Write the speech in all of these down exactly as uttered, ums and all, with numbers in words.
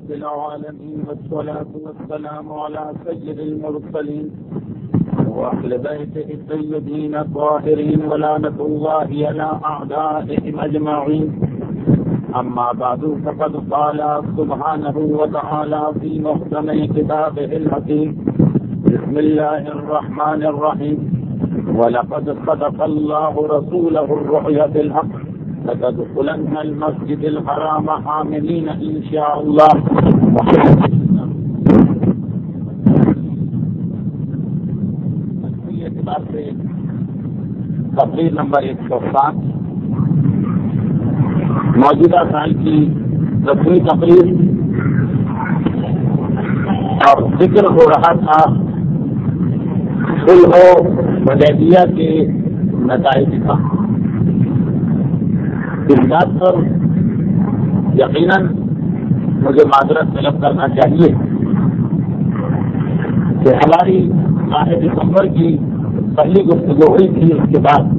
رب العالمين والصلاة والسلام على سيد المرسلين وأهل بيته الطيبين الطاهرين ولعنة الله على أعدائهم أجمعين. أما بعد فقد قال سبحانه وتعالى في محكم كتابه الحكيم: بسم الله الرحمن الرحيم. ولقد صدق الله رسوله الرؤيا بالحق لتدخلن المسجد الحرام آمنين إن شاء الله. یہ اعتبار سے تقریر نمبر ایک سو سات موجودہ سال کی رسمی تقریر اور ذکر ہو رہا تھا صلح حدیبیہ کے نتائج کا. اس بات پر یقیناً مجھے معذرت طلب کرنا چاہیے کہ ہماری ماہ دسمبر کی پہلی گفتگو ہوئی تھی. اس کے بعد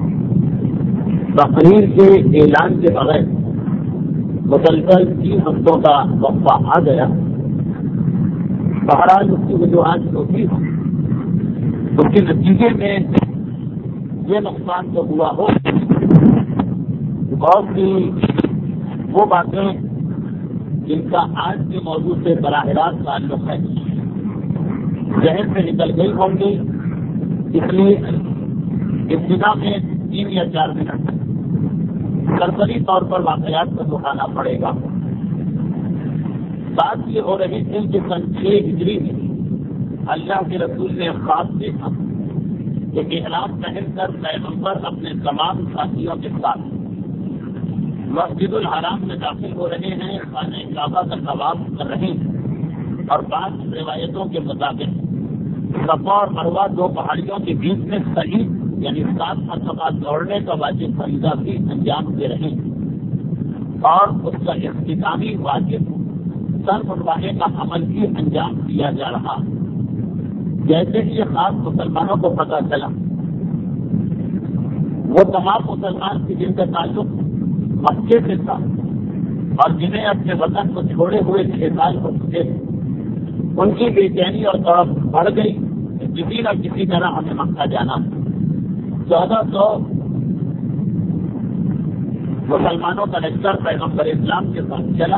تقریر کے اعلان کے بغیر مسلسل تین ہفتوں کا وقفہ آ گیا. بہرحال اس کی وجوہات جو تھی اس کے نتیجے میں یہ نقصان تو ہوا ہو. بہت سی وہ باتیں جن کا آج کے موضوع سے براہ راست تعلق ہے ذہن سے نکل گئی ہوں گی، اس لیے ابتدا میں تین یا چار منٹ سرسری طور پر واقعات کو دکھانا پڑے گا. بات یہ ہو رہی تھی کہ سن چھ ہجری میں اللہ کے رسول نے خواب دیکھا کہ احرام پہن کر پیغمبر اپنے تمام ساتھیوں کے ساتھ مسجد الحرام میں داخل ہو رہے ہیں، خانہ کعبہ کا طواف کر رہے ہیں، اور بعض روایتوں کے مطابق صفا اور مروہ دو پہاڑیوں کے بیچ میں صحیح یعنی سات مرتبہ دوڑنے کا واجب فریضہ بھی انجام دے رہے ہیں، اور اس کا اختتامی واجب سر منوانے کا عمل بھی انجام دیا جا رہا. جیسے کہ یہ خاص مسلمانوں کو پتہ چلا، وہ تمام مسلمان کی جن کا تعلق مکے سے تھا اور جنہیں اپنے وطن کو چھوڑے ہوئے چھ سال ہو چکے تھے، ان کی بے چینی اور طرف بڑھ گئی کہ کسی نہ کسی طرح ہمیں مکہ جانا. چودہ سو مسلمانوں کا لشکر پیغمبر اسلام کے ساتھ چلا،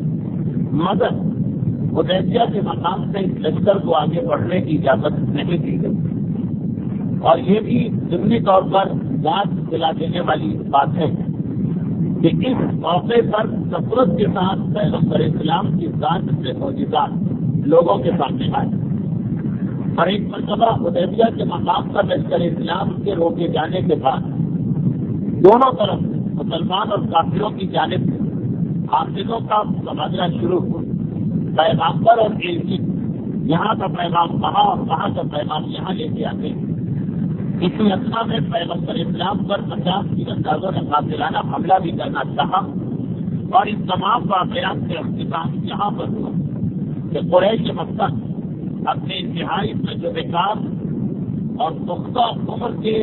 مگر حدیبیہ کے مقام سے اس لشکر کو آگے بڑھنے کی اجازت نہیں دی گئی. اور یہ بھی ضمنی طور پر یاد دلا دینے والی بات ہے کہ اس موقع پر کثرت کے ساتھ پیغمبر اسلام کی ذات سے معجزات لوگوں کے سامنے آئے. اور ایک مرتبہ حدیبیہ کے مقام پر لشکر اسلام کے روکے جانے کے بعد دونوں طرف مسلمان اور کافروں کی جانب سے حافظوں کا تبادلہ شروع ہوا. پیغامبر اور ایلچی یہاں کا پیغام وہاں اور وہاں کا پیغام یہاں لے کے آتے ہیں. اسی اثنا میں پیغمبر اسلام پر پچاس کی اندازوں نے قاتلانہ حملہ بھی کرنا چاہا، اور ان تمام واقعات کے اختتام یہاں پر ہوا کہ قریش مکہ اپنے انتہائی تجربے کار اور پختہ عمر کے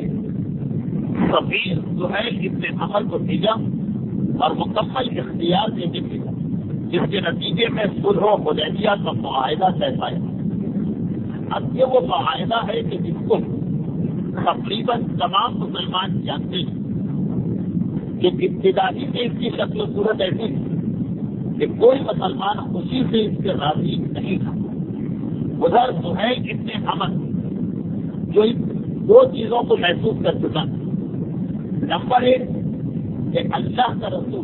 سفیر سہیل ابن عمر کو بھیجا اور مکمل اختیار دے کے بھیجا، جس کے نتیجے میں صلح حدیبیہ کا معاہدہ طے پایا. اب یہ وہ معاہدہ ہے کہ جس کو تقریباً تمام مسلمان جانتے ہیں کہ ابتدائی میں اس کی شکل و صورت ایسی ہے کہ کوئی مسلمان خوشی سے اس کے راضی نہیں تھا. ادھر سہیل ابن عمر جو ان دو چیزوں کو محسوس کر چکا، نمبر ایک کہ اللہ کا رسول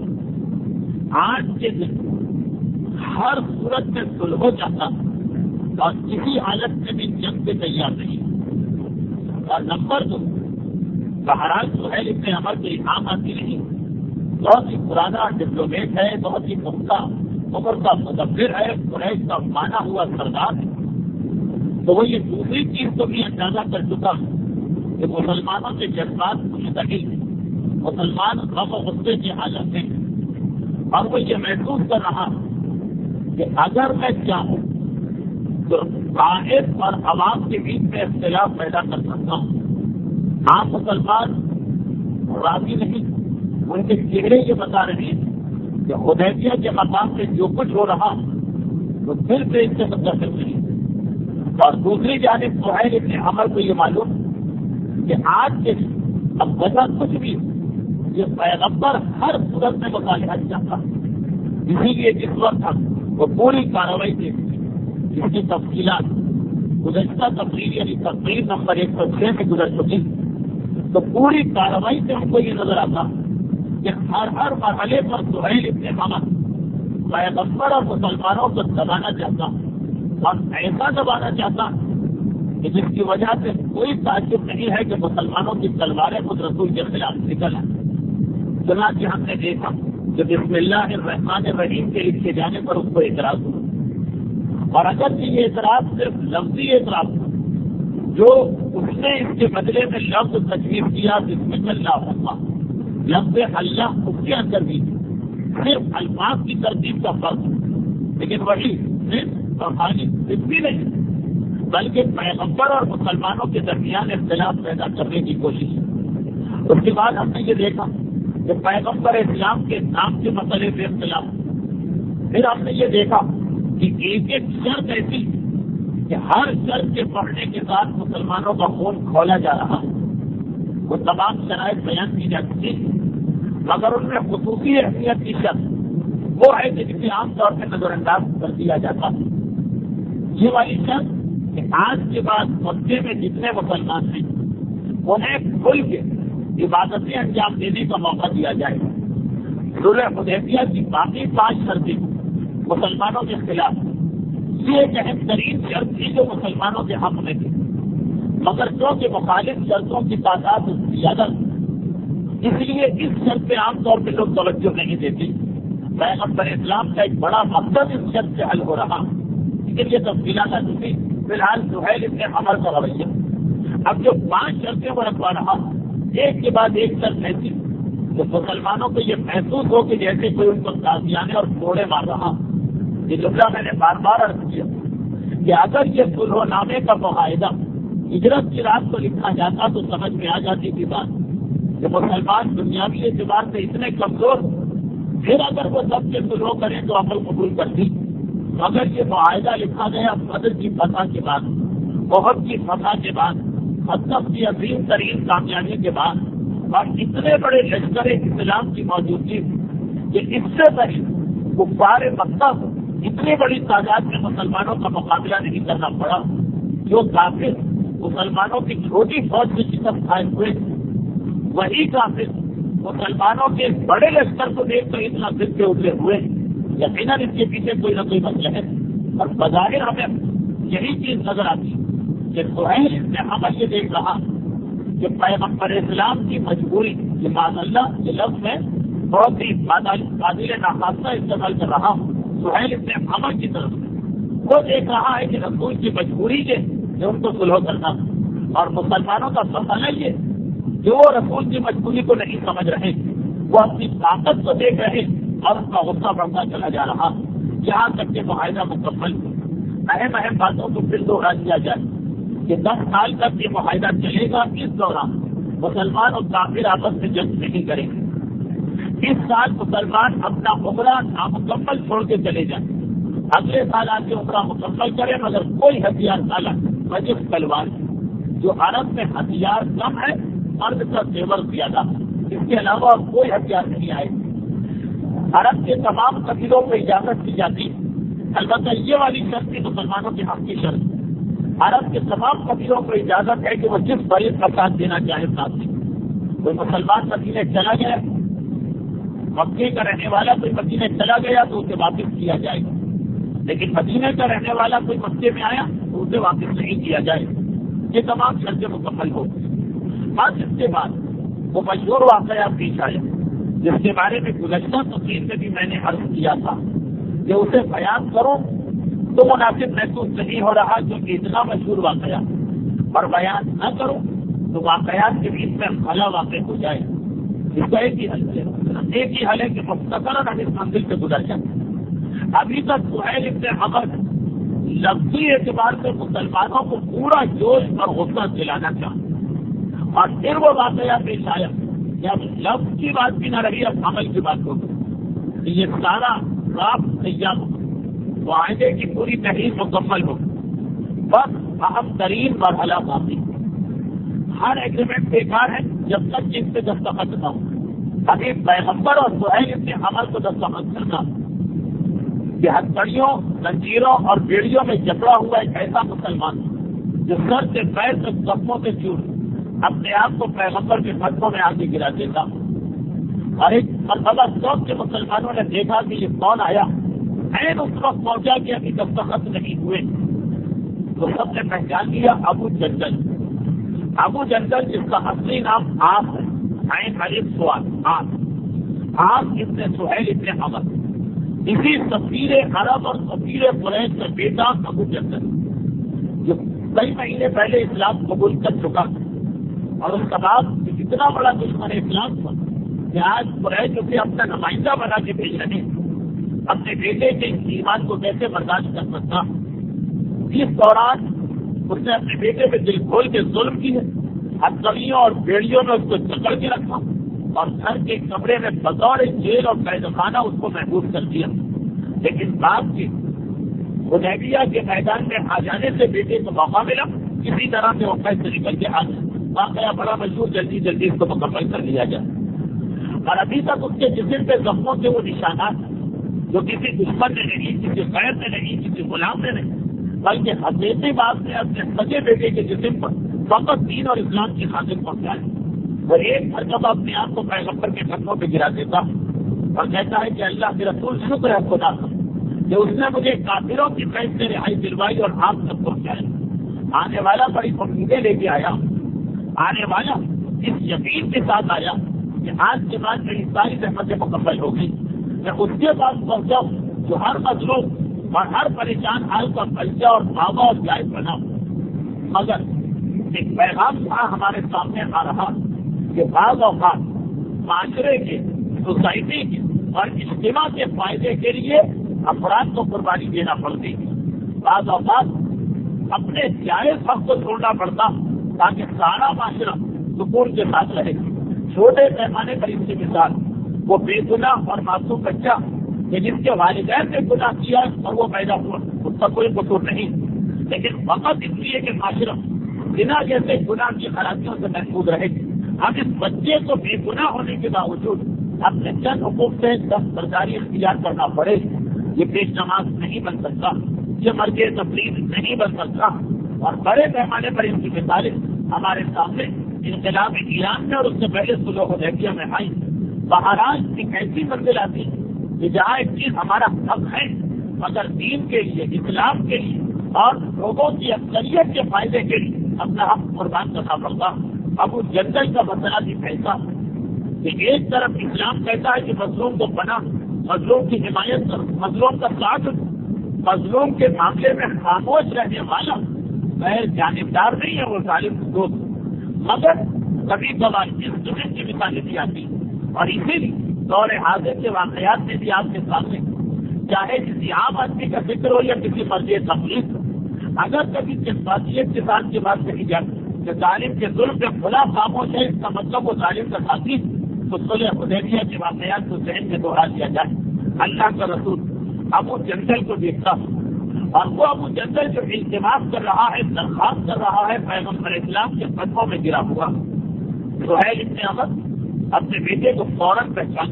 آج کے دن ہر صورت میں صلح چاہتا اور کسی حالت میں بھی جنگ سے تیار نہیں. اور نمبر دو بہرحال سہیل ابن عمر کے عام آدمی نہیں، بہت ہی پرانا ڈپلومیٹ ہے، بہت ہی پختہ عمر کا مدبر ہے، قریش کا مانا ہوا سردار ہے. تو وہ یہ دوسری چیز کو بھی اندازہ کر چکا کہ مسلمانوں کے جذبات مشتعل ہیں، مسلمان غم و غصے کی حالت ہیں، اور وہ یہ محسوس کر رہا کہ اگر میں چاہوں تو قائد اور عوام کے بیچ میں اختلاف پیدا کر سکتا ہوں. عام مسلمان راضی نہیں، ان کے چہرے یہ بتا رہے ہیں کہ حدیبیہ کے مقام سے جو کچھ ہو رہا تو پھر سے اس سے متصل نہیں. اور دوسری جانب سہیل ابن عمر کو یہ معلوم کہ آج کے اب وجہ کچھ بھی یہ پیغمبر ہر صورت میں مصالحت چاہتا، اسی لیے جس وقت ہم وہ پوری کارروائی دیکھتے جس کی تفصیلات گزشتہ تفصیل یعنی تقریر نمبر ایک سو چھ میں گزر چکی، تو پوری کارروائی سے ہم کو یہ نظر آتا کہ ہر ہر مرحلے پر سہیل ابن عمر پیغمبر اور مسلمانوں کو دبانا چاہتا اور ایسا دبانا چاہتا کہ جس کی وجہ سے کوئی تعجب نہیں ہے کہ مسلمانوں کی تلواریں خود رسول کے خلاف نکل آئیں. چنانچہ ہم نے دیکھا کہ بسم اللہ الرحمن الرحیم کے لکھے جانے پر اس کو اعتراض ہوا، اور اگر یہ اعتراض صرف لفظی اعتراض تھا جو اس نے اس کے بدلے میں لفظ تجویز کیا بسم اللہ الرحمن، لفظ اللہ اس کے اندر بھی صرف الفاظ کی ترتیب کا فرق، لیکن وہی صرف اور خالی صرف بھی نہیں بلکہ پیغمبر اور مسلمانوں کے درمیان اختلاف پیدا کرنے کی کوشش. اس کے بعد ہم نے یہ دیکھا کہ پیغمبر اسلام کے نام کے مسئلے پہ اختلاف. پھر ہم نے یہ دیکھا کہ ایک ایک شرط ایسی کہ ہر شرط کے پڑھنے کے ساتھ مسلمانوں کا خون کھولا جا رہا، وہ تمام شرائط بیان کی جاتی تھی، مگر ان میں خصوصی اہمیت کی شرط وہ ہے کہ جسے عام طور پہ نظر انداز کر دیا جاتا. یہ والی شرط کہ آج کے بعد مکے میں جتنے مسلمان ہیں انہیں کھل کے عبادتیں انجام دینے کا موقع دیا جائے. صلح حدیبیہ کی باقی پانچ شرطیں مسلمانوں کے خلاف، یہ ایک اہم ترین شرط تھی جو مسلمانوں کے حق میں تھی، مگر چونکہ مخالف شرطوں کی تعداد زیادہ تھی اس لیے اس شرط پہ عام طور پہ لوگ توجہ نہیں دیتے. پیغمبر اسلام کا ایک بڑا مقصد اس شرط سے حل ہو رہا، لیکن یہ تفصیلات تھی. فی الحال سہیل ابن عمر کا رویہ اب جو پانچ شرطیں وہ رکھوا رہا ایک کے بعد ایک شرط ایسی کہ مسلمانوں کو یہ محسوس ہو کہ جیسے کوئی ان کو تازیانے اور کوڑے مار رہا. یہ جملہ میں نے بار بار عرض کیا کہ اگر یہ صلح نامے کا معاہدہ ہجرت کی رات کو لکھا جاتا تو سمجھ میں آ جاتی تھی بات کہ مسلمان دنیاوی اعتبار سے اتنے کمزور پھر اگر وہ سب سے صلح کریں تو عمل قبول کرتی. مگر یہ معاہدہ لکھا گیا بدر کی فتح کے بعد، احد کی فتح کے بعد، خطب کی عظیم ترین کامیابی کے بعد، اور اتنے بڑے لشکر اسلام کی موجودگی کہ اس سے پہلے کفار مکہ کو اتنی بڑی تعداد میں مسلمانوں کا مقابلہ نہیں کرنا پڑا. جو کافر مسلمانوں کی چھوٹی فوج کی شکست کھائے ہوئے وہی کافر مسلمانوں کے بڑے لشکر کو دیکھ کر اتنا دل کے اترے ہوئے. یقیناً اس کے پیچھے کوئی نہ کوئی مسئلہ ہے، اور بظاہر ہمیں یہی چیز نظر آتی کہ سہیل ابن عمر یہ دیکھ رہا کہ پیغمبر اسلام کی مجبوری یہ معاذ اللہ یہ لفظ میں بہت ہی قابل ناخواستہ استعمال کر رہا ہوں سہیل ابن عمر کی طرف وہ دیکھ رہا ہے کہ رسول کی مجبوری یہ جو ان کو صلح کرنا، اور مسلمانوں کا مسئلہ یہ جو وہ رسول کی مجبوری کو نہیں سمجھ رہے، وہ اپنی طاقت کو دیکھ رہے اور اس کا غصہ بڑھتا چلا جا رہا. یہاں تک کہ معاہدہ مکمل اہم اہم باتوں کو پھر دوہرا دیا جائے کہ دس سال تک یہ معاہدہ چلے گا. اس دوران مسلمان اور کافر آپس میں جنگ نہیں کریں گے. اس سال مسلمان اپنا عمرہ نامکمل چھوڑ کے چلے جائیں، اگلے سال آ کے عمرہ مکمل کریں مگر کوئی ہتھیار نہ لائیں بجز تلوار. جو عرب میں ہتھیار کم ہے مرد کا زیور زیادہ، اس کے علاوہ اور کوئی ہتھیار نہیں آئے. عرب کے تمام قبیلوں کو اجازت دی جاتی، البتہ یہ والی شرط بھی مسلمانوں کے حق کی شرط. عرب کے تمام قبیلوں کو اجازت ہے کہ وہ جس فریق کا ساتھ دینا چاہے ساتھ دیں. کوئی مسلمان مدینے چلا گیا، مکے کا رہنے والا کوئی مدینے چلا گیا تو اسے واپس کیا جائے گا، لیکن مدینے کا رہنے والا کوئی مکے میں آیا تو اسے واپس نہیں کیا جائے. یہ تمام شرطیں مکمل ہو گئی. بس اس کے بعد وہ مشہور واقعہ پیش آیا جس کے بارے میں گزشتہ تقریر میں بھی میں نے عرض کیا تھا کہ اسے بیان کروں تو مناسب محسوس نہیں ہو رہا کیونکہ اتنا مشہور واقعہ، اور بیان نہ کروں تو واقعات کے بیچ میں خلا واقع ہو جائے. اس کا ایک ہی حل ہے ایک ہی حل ہے کہ مختصراً ہم اس منزل سے گزر جائیں. ابھی تک سہیل ابن عمر لفظی اعتبار سے مسلمانوں کو پورا جوش اور غصہ دلانا چاہتا، اور پھر وہ واقعہ پیش آیا اب لفظ کی بات بھی نہ رہی، اب عمل کی بات ہوگی. یہ سارا رابط تیار ہو معاہدے کی پوری تحریر مکمل ہو، بس اہم ترین مرحلہ باقی۔ ہر ایگریمنٹ بیکار ہے جب تک کہ اس پہ دستخط نہ ہو۔ ابھی پیغمبر اور سہیل ابن عمر کو دستخط کرنا کہ ہتھکڑیوں، زنجیروں اور بیڑیوں میں جکڑا ہوا ایک ایسا مسلمان جو سر سے پیر تک زخموں سے چور اپنے آپ کو پیغمبر کے قدموں میں آگے گرا دیتا، اور ایک مرتبہ سب کے مسلمانوں نے دیکھا کہ یہ کون آیا، عین اس وقت پہنچا کہ ابھی دستخط نہیں ہوئے، تو سب نے پہچان لیا ابو جندل۔ ابو جندل جس کا اصلی نام آس ہے، عین الف سواد آس آس ابن سہیل ابن عمر، اسی سفیر عرب اور سفیر قریش کا بیٹا ابو جندل، جو کئی مہینے پہلے اسلام قبول کر چکا اور اس کا بعد اتنا بڑا دشمن اسلام تھا کہ آج قریش اسے اپنا نمائندہ بنا کے بھیج رہے ہیں، اپنے بیٹے کے ایمان کو کیسے برداشت کر سکتا۔ اس دوران اس نے اپنے بیٹے پہ دل کھول کے ظلم کیے، ہتھکڑیوں اور بیڑیوں میں اس کو جکڑ کے رکھا اور گھر کے کمرے میں بطور جیل اور قید خانہ اس کو محفوظ کر دیا۔ لیکن بعد کے حدیبیہ کے میدان میں آ جانے سے بیٹے کو موقع ملا، کسی طرح سے وہ قید سے نکل کے آ گیا۔ واقعہ بڑا مشہور، جلدی جلدی اس کو مکمل کر لیا جائے۔ اور ابھی تک اس کے جسم پہ زخموں کے وہ نشانات جو کسی دشمن نے نہیں، کسی غیر نے نہیں، کسی غلام نے نہیں، بلکہ حقیقی بات نے اپنے سچے بیٹے کے جسم پر فقط دین اور اسلام کی خاطر پہنچایا۔ وہ ایک مرتبہ اپنے آپ کو پیغمبر کے قدموں پہ گرا دیتا اور کہتا ہے کہ اللہ کے رسول شکر ہے خدا کا کہ اس نے مجھے کافروں کی قید سے رہائی دلوائی اور آپ تک پہنچایا۔ آنے والا بڑی امیدیں لے کے آیا، آنے والا اس یقین کے ساتھ آیا کہ آج کے بعد میری ساری زحمتیں مکمل ہو گئی، میں اس کے پاس پہنچا جو ہر مظلوم اور ہر پریشان حال کا بلچہ اور بابا اور جائز بنا۔ مگر ایک پیغام تھا ہمارے سامنے آ رہا کہ بعض اوقات معاشرے کے، سوسائٹی کے اور اجتماع کے فائدے کے لیے افراد کو قربانی دینا پڑتی، بعض اوقات اپنے جائز حق کو چھوڑنا پڑتا تاکہ سارا معاشرہ سکون کے ساتھ رہے۔ چھوٹے پیمانے پر اس کی مثال وہ بے گناہ اور معصوم بچہ کہ جس کے والدین نے گناہ کیا اور وہ پیدا ہوا، اس کا کوئی قصور نہیں، لیکن فقط اس لیے کہ معاشرہ بنا جیسے گناہ کی خرابیوں سے محفوظ رہے، ہم اس بچے کو بے گناہ ہونے کے باوجود اپنے چند حقوق سے دست برداری اختیار کرنا پڑے۔ یہ پیش نماز نہیں بن سکتا، یہ مرض تفریح نہیں بن سکتا، اور بڑے پیمانے پر ان کی مثالیں ہمارے سامنے انقلاب ایران میں اور اس سے پہلے صلح حدیبیہ میں آئی۔ بہرحال ایک ایسی منزل آتی کہ جہاں ایک چیز ہمارا حق ہے مگر دین کے لیے، اسلام کے لیے اور لوگوں کی اکثریت کے فائدے کے لیے اپنا حق قربان کرنا پڑتا۔ ابو جندل کا مسئلہ بھی ایسا کہ ایک طرف اسلام کہتا ہے کہ مظلوم کو پناہ، مظلوم کی حمایت کر، مظلوم کا ساتھ، مظلوم کے معاملے میں خاموش رہنے والا، غیر جانبدار نہیں ہے وہ ظالم دوست، مگر کبھی کبھار اس قسم کی مثالیں بھی آتی، اور اسی لیے دور حاضر کے واقعات میں بھی آپ کے سامنے چاہے کسی عام آدمی کا ذکر ہو یا کسی مرضی تخلیق، اگر کبھی جذباتیت کے ساتھ کی بات کہی جائے کہ ظالم کے ظلم پہ کھلا خاموش ہے، اس کا مطلب وہ ظالم کا ساتھی، تو صلح حدیبیہ کے واقعات کو ذہن میں دوہرا دیا جائے۔ اللہ کا رسول ابو جندل کو دیکھتا اور وہ ابو جندل جو التماس کر رہا ہے، درخواست کر رہا ہے، پیغمبر اسلام کے قدموں میں گرا ہوا۔ سہیل ابن عمر اپنے بیٹے کو فوراً پہچان،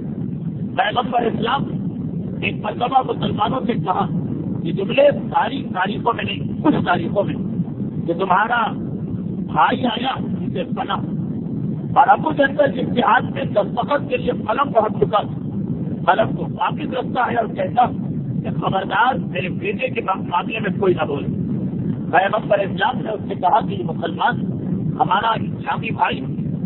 پیغمبر اسلام ایک مرتبہ مسلمانوں سے کہا کہ جملے ساری تاریخوں میں نہیں، کچھ تاریخوں میں کہ تمہارا بھائی آیا اسے پناہ، اور ابو جندل جس کے ہاتھ میں دستخط کے لیے قلم پہنچ چکا، قلم کو واپس رکھتا ہے اور کہتا کہ خبردار میرے بیٹے کے معاملے میں کوئی نہ بولے۔ پیغمبر اسلام نے اس سے کہا کہ یہ مسلمان ہمارا اسلامی بھائی،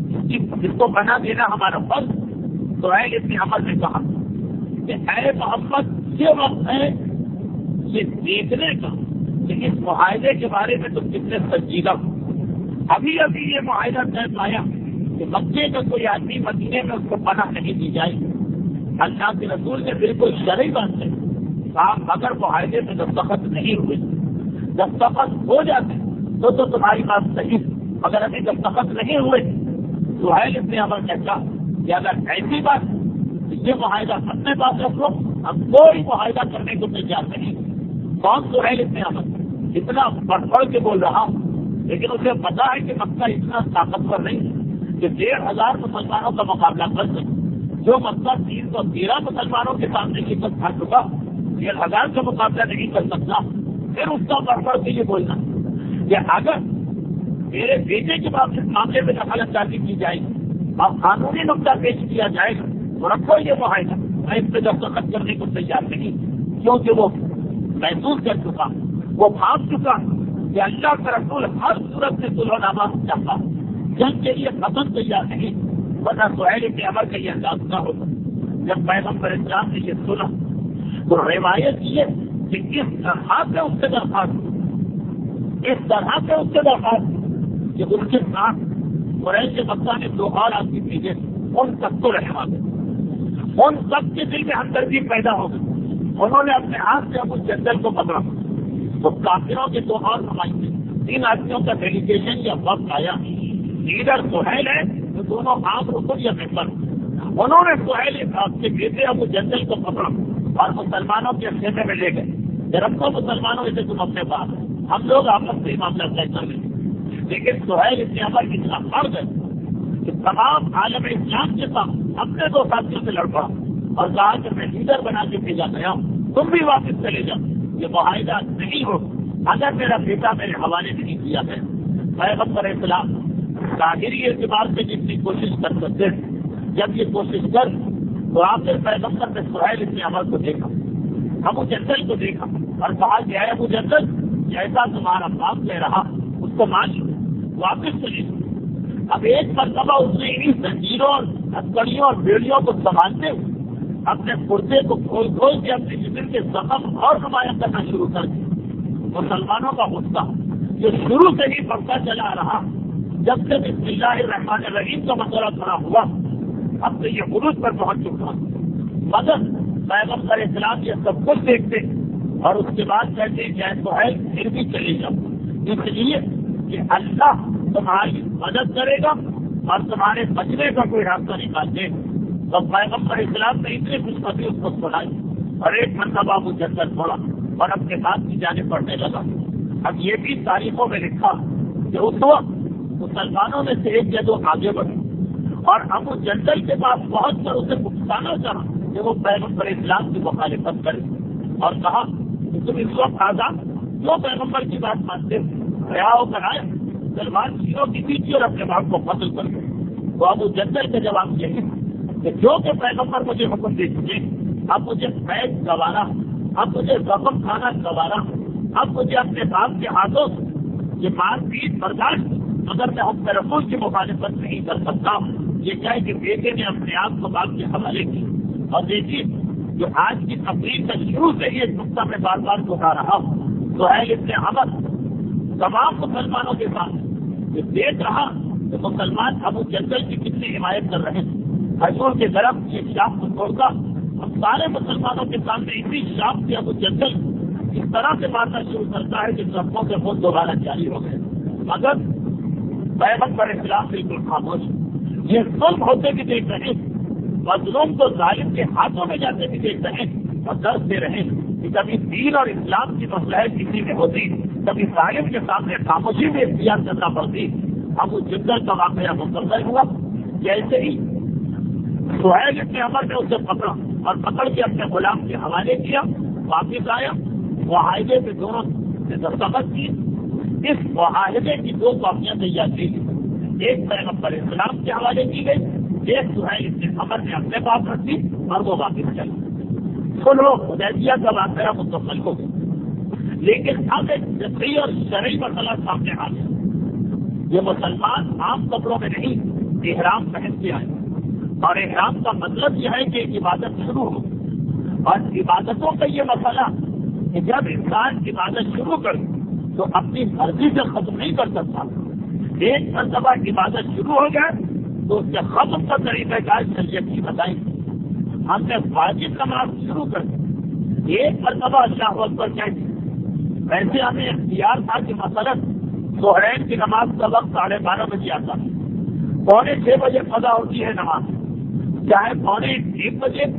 جس کو بنا دینا ہمارا فرض۔ تو ہے ابن عمر نے کہا کہ اے محمد، یہ وقت ہے یہ دیکھنے کا کہ اس معاہدے کے بارے میں تم کتنے سنجیدہ ہو۔ ابھی ابھی یہ معاہدہ طے پایا کہ مکے کا کوئی آدمی مدینے میں اس کو پناہ نہیں دی جائے۔ اللہ کے رسول نے بالکل شرعی بات ہے، آپ اگر معاہدے میں دستخط نہیں ہوئے، دستخط ہو جاتے تو تو تمہاری بات صحیح، اگر ابھی دستخط نہیں ہوئے تو ہے ابن عمر کہتا کہ اگر ایسی بات یہ معاہدہ اپنے پاس رکھ لو اب کوئی معاہدہ کرنے کو تیار نہیں. کون سہیل ابن عمر اتنا پڑھ پڑھ کے بول رہا ہوں, لیکن اسے پتا ہے کہ مکہ اتنا طاقتور نہیں کہ ڈیڑھ ہزار مسلمانوں کا مقابلہ کر سکے. جو مکہ تین سو تیرہ مسلمانوں کے سامنے شکست کھا چکا ڈیڑھ ہزار کا مقابلہ نہیں کر سکتا. پھر اس کا پڑھ پڑھ کے یہ بولنا کہ اگر میرے بیٹے کے بعد اس معاملے میں دخل اندازی کی جائے گی اور قانونی نقطہ پیش کیا جائے گا تو رکھو یہ معاہدہ, میں اس پہ دستخط کرنے کو تیار نہیں, کیونکہ وہ محسوس کر چکا, وہ بھاگ چکا کہ اللہ کا رسول ہر صورت میں صلح و نامہ چاہتا, جنگ کے لیے قسم تیار نہیں, ورنہ سہیل ابن عمر کا یہ انداز نہ ہوتا. جب پیغمبر اسلام نے یہ سنا تو روایت یہ کہ اس طرح سے اس سے درخواست اس طرح سے اس سے درخواست کہ اس کے ساتھ قریش مکہ نے دو اور آدمی بھیجے, ان سب کو رہنے والے, ان سب کے دل میں ہمدردی پیدا ہو گئی. انہوں نے اپنے ہاتھ سے ابو جندل کو پکڑا تو کافروں کے دو اور نمائندے تین آدمیوں کا ڈیلیگیشن یا وقت آیا. لیڈر سہیل ہے تو دونوں عام رکن یا ممبر, انہوں نے سہیل کے بیٹے ابو جندل کو پکڑا اور مسلمانوں کے خیمے میں لے گئے. جب کو مسلمانوں سے تم اپنے پاس ہم لوگ آپس میں معاملہ طے کر لیں. لیکن سہیل ابن عمر اتنا فرض ہے کہ تمام عالم اسلام کے ساتھ اپنے دو ساتھیوں سے لڑ پڑا اور کہا کہ میں لیڈر بنا کے بھیجا گیا ہوں, تم بھی واپس چلے جاؤ, یہ معاہدہ نہیں ہو اگر میرا بیٹا میرے حوالے نہیں کیا گیا. پیغمبر اسلام ظاہری اعتبار سے جتنی کوشش کر سکتے ہیں, جب یہ کوشش کر تو آپ نے پیغمبر نے سہیل ابن عمر کو دیکھا, ابو جندل کو دیکھا اور کہا کہ اے ابو جندل جیسا تمہارا باپ لے رہا اس کو مان لو, واپس چلی. اب ایک مرتبہ اس نے انہیں زنجیروں اور ہتھکڑیوں اور بیڑیوں کو سنبھالتے ہوئے اپنے پردے کو کھول کھول کے اپنے جسم کے زخم اور نمایاں کرنا شروع کر دیا. مسلمانوں کا غصہ جو شروع سے ہی بڑھتا چلا رہا, جب سے بسم اللہ الرحمن الرحیم کا مسئلہ کھڑا ہوا اب تو یہ عروج پر پہنچ چکا. مگر پیغمبر اسلام یہ سب کچھ دیکھتے اور اس کے بعد کہتے ہیں کہ سہیل پھر بھی چلے جاؤ, اس لیے کہ اللہ تمہاری مدد کرے گا اور تمہارے بچنے کا کوئی راستہ نکال دے. تو پیغمبر اسلام نے اتنی خوش خبری اس کو سنائی اور ایک مرتبہ ابو جندل چھوڑا اور اپنے ساتھ کی جانب پڑھنے لگا. اب یہ بھی تاریخوں میں لکھا کہ اس وقت مسلمانوں میں سے ایک یا دو آگے بڑھے اور ابو جندل کے پاس پہنچ کر اسے پکسانا چاہا کہ وہ پیغمبر اسلام کی مخالفت کرے اور کہا کہ تم اس وقت آزاد جو پیغمبر کی بات مانتے رہا ہو کر آئے سلمان چیروں کی پیچھے اور اپنے باپ کو قتل کر دے. تو ابو جندل کا جواب یہی کہ جو کہ پیغمبر مجھے حکم دے چکے, اب مجھے قید گوارا, اب مجھے زخم کھانا گوارا, اب مجھے اپنے باپ کے ہاتھوں سے یہ مار پیٹ برداشت, مگر میں اپنے رسول کی مخالفت نہیں کر سکتا. یہ کیا ہے کہ بیٹے نے اپنے آپ کو باپ کے حوالے کی. اور دیکھیے جو آج کی تقریر کا شروع سے ہی ایک نقطہ میں بار بار بتا رہا ہوں, سہیل ابن عمر تمام مسلمانوں کے ساتھ یہ دیکھ رہا کہ مسلمان ابو جندل کی کتنی حمایت کر رہے ہیں. حضور کے درخت ایک شاخ کو چھوڑ کر ہم سارے مسلمانوں کے سامنے اسی شاخ سے ابو جندل اس طرح سے مارنا شروع کرتا ہے کہ سبوں کے خود دوبارہ جاری ہو گئے. مگر پیغمبر اسلام بالکل خاموش, یہ ظلم ہوتے بھی دیکھ رہے, مظلوم کو ظالم کے ہاتھوں میں جاتے بھی دیکھ رہے اور درد دے رہے کہ کبھی دین اور اسلام کی مصلحت کسی میں ہوتی, کبھی ظالم کے سامنے خاموشی میں اختیار کرنا پڑتی. ابو جندل کا واقعہ مکمل ہوا. جیسے ہی سہیل ابن عمر نے اسے پکڑا اور پکڑ کے اپنے غلام کے حوالے کیا, واپس آیا, معاہدے پہ دونوں نے دستخط کی. اس معاہدے کی دو کاپیاں تیار کی گئی, ایک پیغمبر اسلام کے حوالے کی گئی, ایک سہیل ابن عمر نے اپنے پاس رکھ دی اور وہ واپس چلا. سنو حدیبیہ کا واقعہ مکمل ہو گیا, لیکن اب ایک فقہی اور شرعی مسئلہ سامنے آ گیا. یہ مسلمان عام کپڑوں میں نہیں احرام پہن کے آئے, اور احرام کا مطلب یہ ہے کہ عبادت شروع ہو. اور عبادتوں کا یہ مسئلہ کہ جب انسان عبادت شروع کر تو اپنی مرضی سے ختم نہیں کر سکتا. ایک مرتبہ عبادت شروع ہو جائے تو اس کے ختم کا طریقہ کار شریعت کی بتائی. ہم نے واجب نماز شروع کر دی, ایک مرتبہ اللہ اکبر کہتے, ویسے ہمیں اختیار تھا کہ مثلاً ظہرین کی نماز کا وقت ساڑھے بارہ بجے آتا ہے, پونے چھ بجے قضا ہوتی ہے نماز, چاہے پونے ایک بجے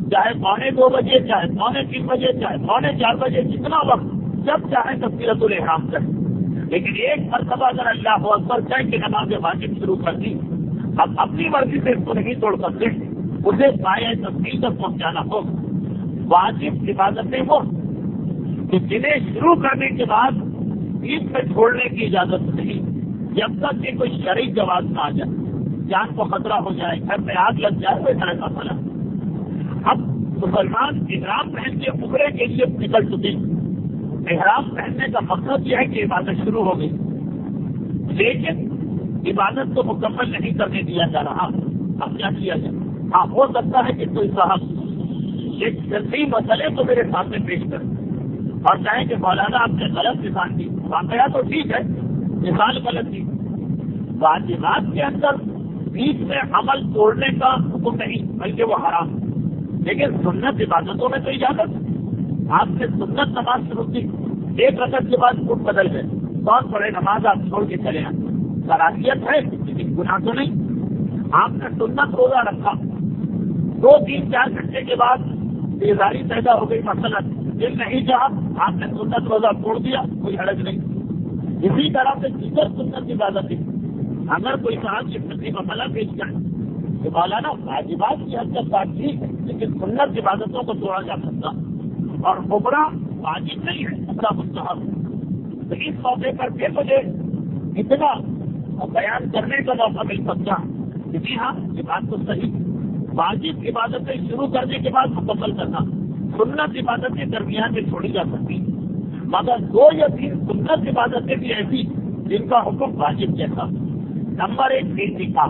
چاہے پونے دو بجے، چاہے پونے تین بجے، چاہے پونے چار بجے، جتنا وقت جب چاہے تکبیرۃ الاحرام کریں، لیکن ایک مرتبہ اگر اللہ اکبر کہہ کے نماز واجب شروع کر دی، اب اپنی مرضی سے اس کو نہیں توڑ سکتے، اسے پائے تفصیل تک پہنچانا ہو۔ واجب عبادتیں وہ کہ جنہیں شروع کرنے کے بعد بیچ میں چھوڑنے کی اجازت نہیں، جب تک کہ کوئی شرعی جواز نہ آ جائے، جان کو خطرہ ہو جائے، گھر میں آگ لگ جائے، کوئی طرح کا فلا۔ اب مسلمان احرام پہن کے عمرے کے لیے نکل چکے، احرام پہننے کا مقصد یہ ہے کہ عبادت شروع ہو گئی، لیکن عبادت کو مکمل نہیں کرنے دیا جا رہا۔ اب کیا کیا جائے؟ ہاں، ہو سکتا ہے کہ کوئی صاحب ایک جلدی مسئلے کو میرے سامنے پیش کریں اور کہیں کہ مولانا آپ نے غلط مثال دی، واقعہ تو ٹھیک ہے، مثال غلط دی۔ واجبات کے اندر بیچ میں عمل توڑنے کا حکم نہیں، بلکہ وہ حرام، لیکن سنت عبادتوں میں تو اجازت۔ آپ نے سنت نماز شروع کی، ایک رکعت کے بعد خود بدل گئے، کون پڑھے نماز آپ چھوڑ کے چلے آئے، صلاحیت ہے لیکن گناہ تو نہیں۔ آپ نے سنت روزہ رکھا، دو تین چار گھنٹے کے بعد بیزاری پیدا ہو گئی، مثلا دل نہیں چاہا، آپ نے سنت روزہ چھوڑ دیا، کوئی حرج نہیں۔ اسی طرح سے دیگر سنت عبادت ہے، اگر کوئی صاحب یہ فقہی مسئلہ پیش کرے کہ مولانا واجبات کی حد تک بات ٹھیک ہے، لیکن سنت عبادتوں کو توڑا جا سکتا اور عمرہ واجب نہیں ہے، عمرہ مستحب۔ تو اس موقع پر پھر مجھے اتنا بیان کرنے کا موقع مل سکتا کہ جی ہاں، یہ بات تو صحیح، واجب عبادتیں شروع کرنے کے بعد مکمل کرنا، سنت عبادتیں درمیان میں چھوڑی جا سکتی، مگر دو یا تین سنت عبادتیں بھی ایسی جن کا حکم واجب جیسا۔ نمبر ایک، اعتکاف،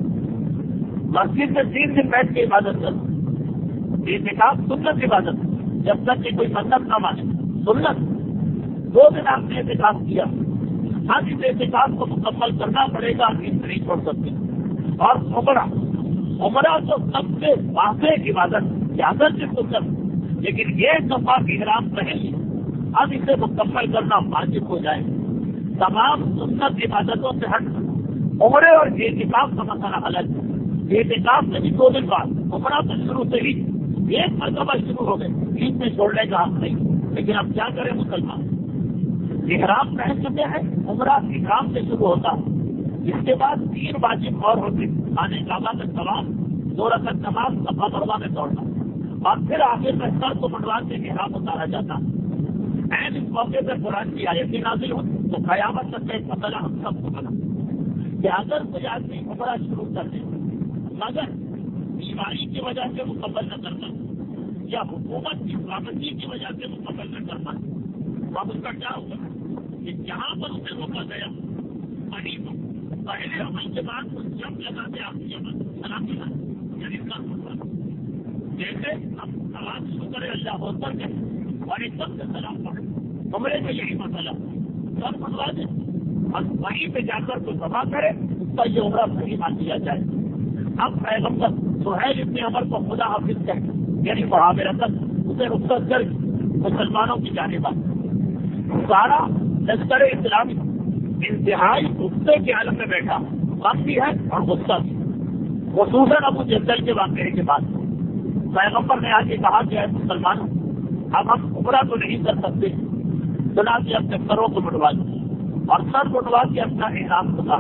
مسجد میں تین دن بیٹھ کے عبادت کرنا، اعتکاف سنت عبادت، جب تک کہ کوئی منت نہ مانے سنت۔ دو دن آپ نے اعتکاف کیا، اب اس اعتکاف کو مکمل کرنا پڑے گا، آپ نہیں چھوڑ سکتے۔ اور عمرہ، عمرہ تو سب سے واضح عبادت، زیادہ سے سنت، لیکن ایک دفعہ احرام پہن لی، اب اسے مکمل کرنا واجب ہو جائے۔ تمام سنت عبادتوں سے ہٹ عمرے اور اعتکاف کا مسئلہ الگ ہے۔ اعتکاف نہیں، دو دن بعد، عمرہ تو شروع سے ہی ایک مرتبہ شروع ہو گئے، بیچ میں چھوڑنے کا حق نہیں، لیکن اب کیا کریں مسلمان، احرام پہن چکے ہیں، عمرہ احرام سے شروع ہوتا، اس کے بعد تین واجب اور ہوتے، آنے کعبہ میں تمام، دو رکعت نماز، صفا مروا میں دوڑنا، اور پھر آخر میں سر کو منڈوا کے احرام اتارا جاتا۔ این اس موقع پر قرآن کی آیتیں نازل ہوں تو قیامت تک ایک مسئلہ ہم سب کو بنا کہ اگر کوئی آدمی عمرہ شروع کر دے مگر بیماری کی وجہ سے مکمل نہ کرنا یا حکومت کی پابندی کی وجہ سے مکمل نہ کرنا، تو اب اس کا کیا ہوگا کہ جہاں پر اسے روکا گیا وہیں پہلے عمل کے بعد اس جب لگاتے آپ کی عمل سلام ملا، یعنی اس کا جیسے اب نماز شروع کرے اللہ اکبر کے اور ایک سب سے سلام پڑھے، عمرے میں یہی مسئلہ سب منوا دے اور وہیں پہ جا کر کوئی دفاع کرے، اس کا یہ عمرہ صحیح مان لیا جائے۔ اب پیغمبر سہیل ابن عمر کو خدا حافظ کہتے یعنی صحابہ رسول اسے رخصت کر مسلمانوں کی جانب سارا لشکر اسلامی انتہائی غصے کے عالم میں بیٹھا، غم بھی ہے اور غصہ بھی، خصوصاً ابو جہل کے واقعے کے بعد پیغمبر نے آ کے کہا کہ اے مسلمانوں، اب ہم عمرہ تو نہیں کر سکتے، چنا کے اپنے سروں کو مٹوا دیں اور سر مٹوا کے اپنا احرام کھلا۔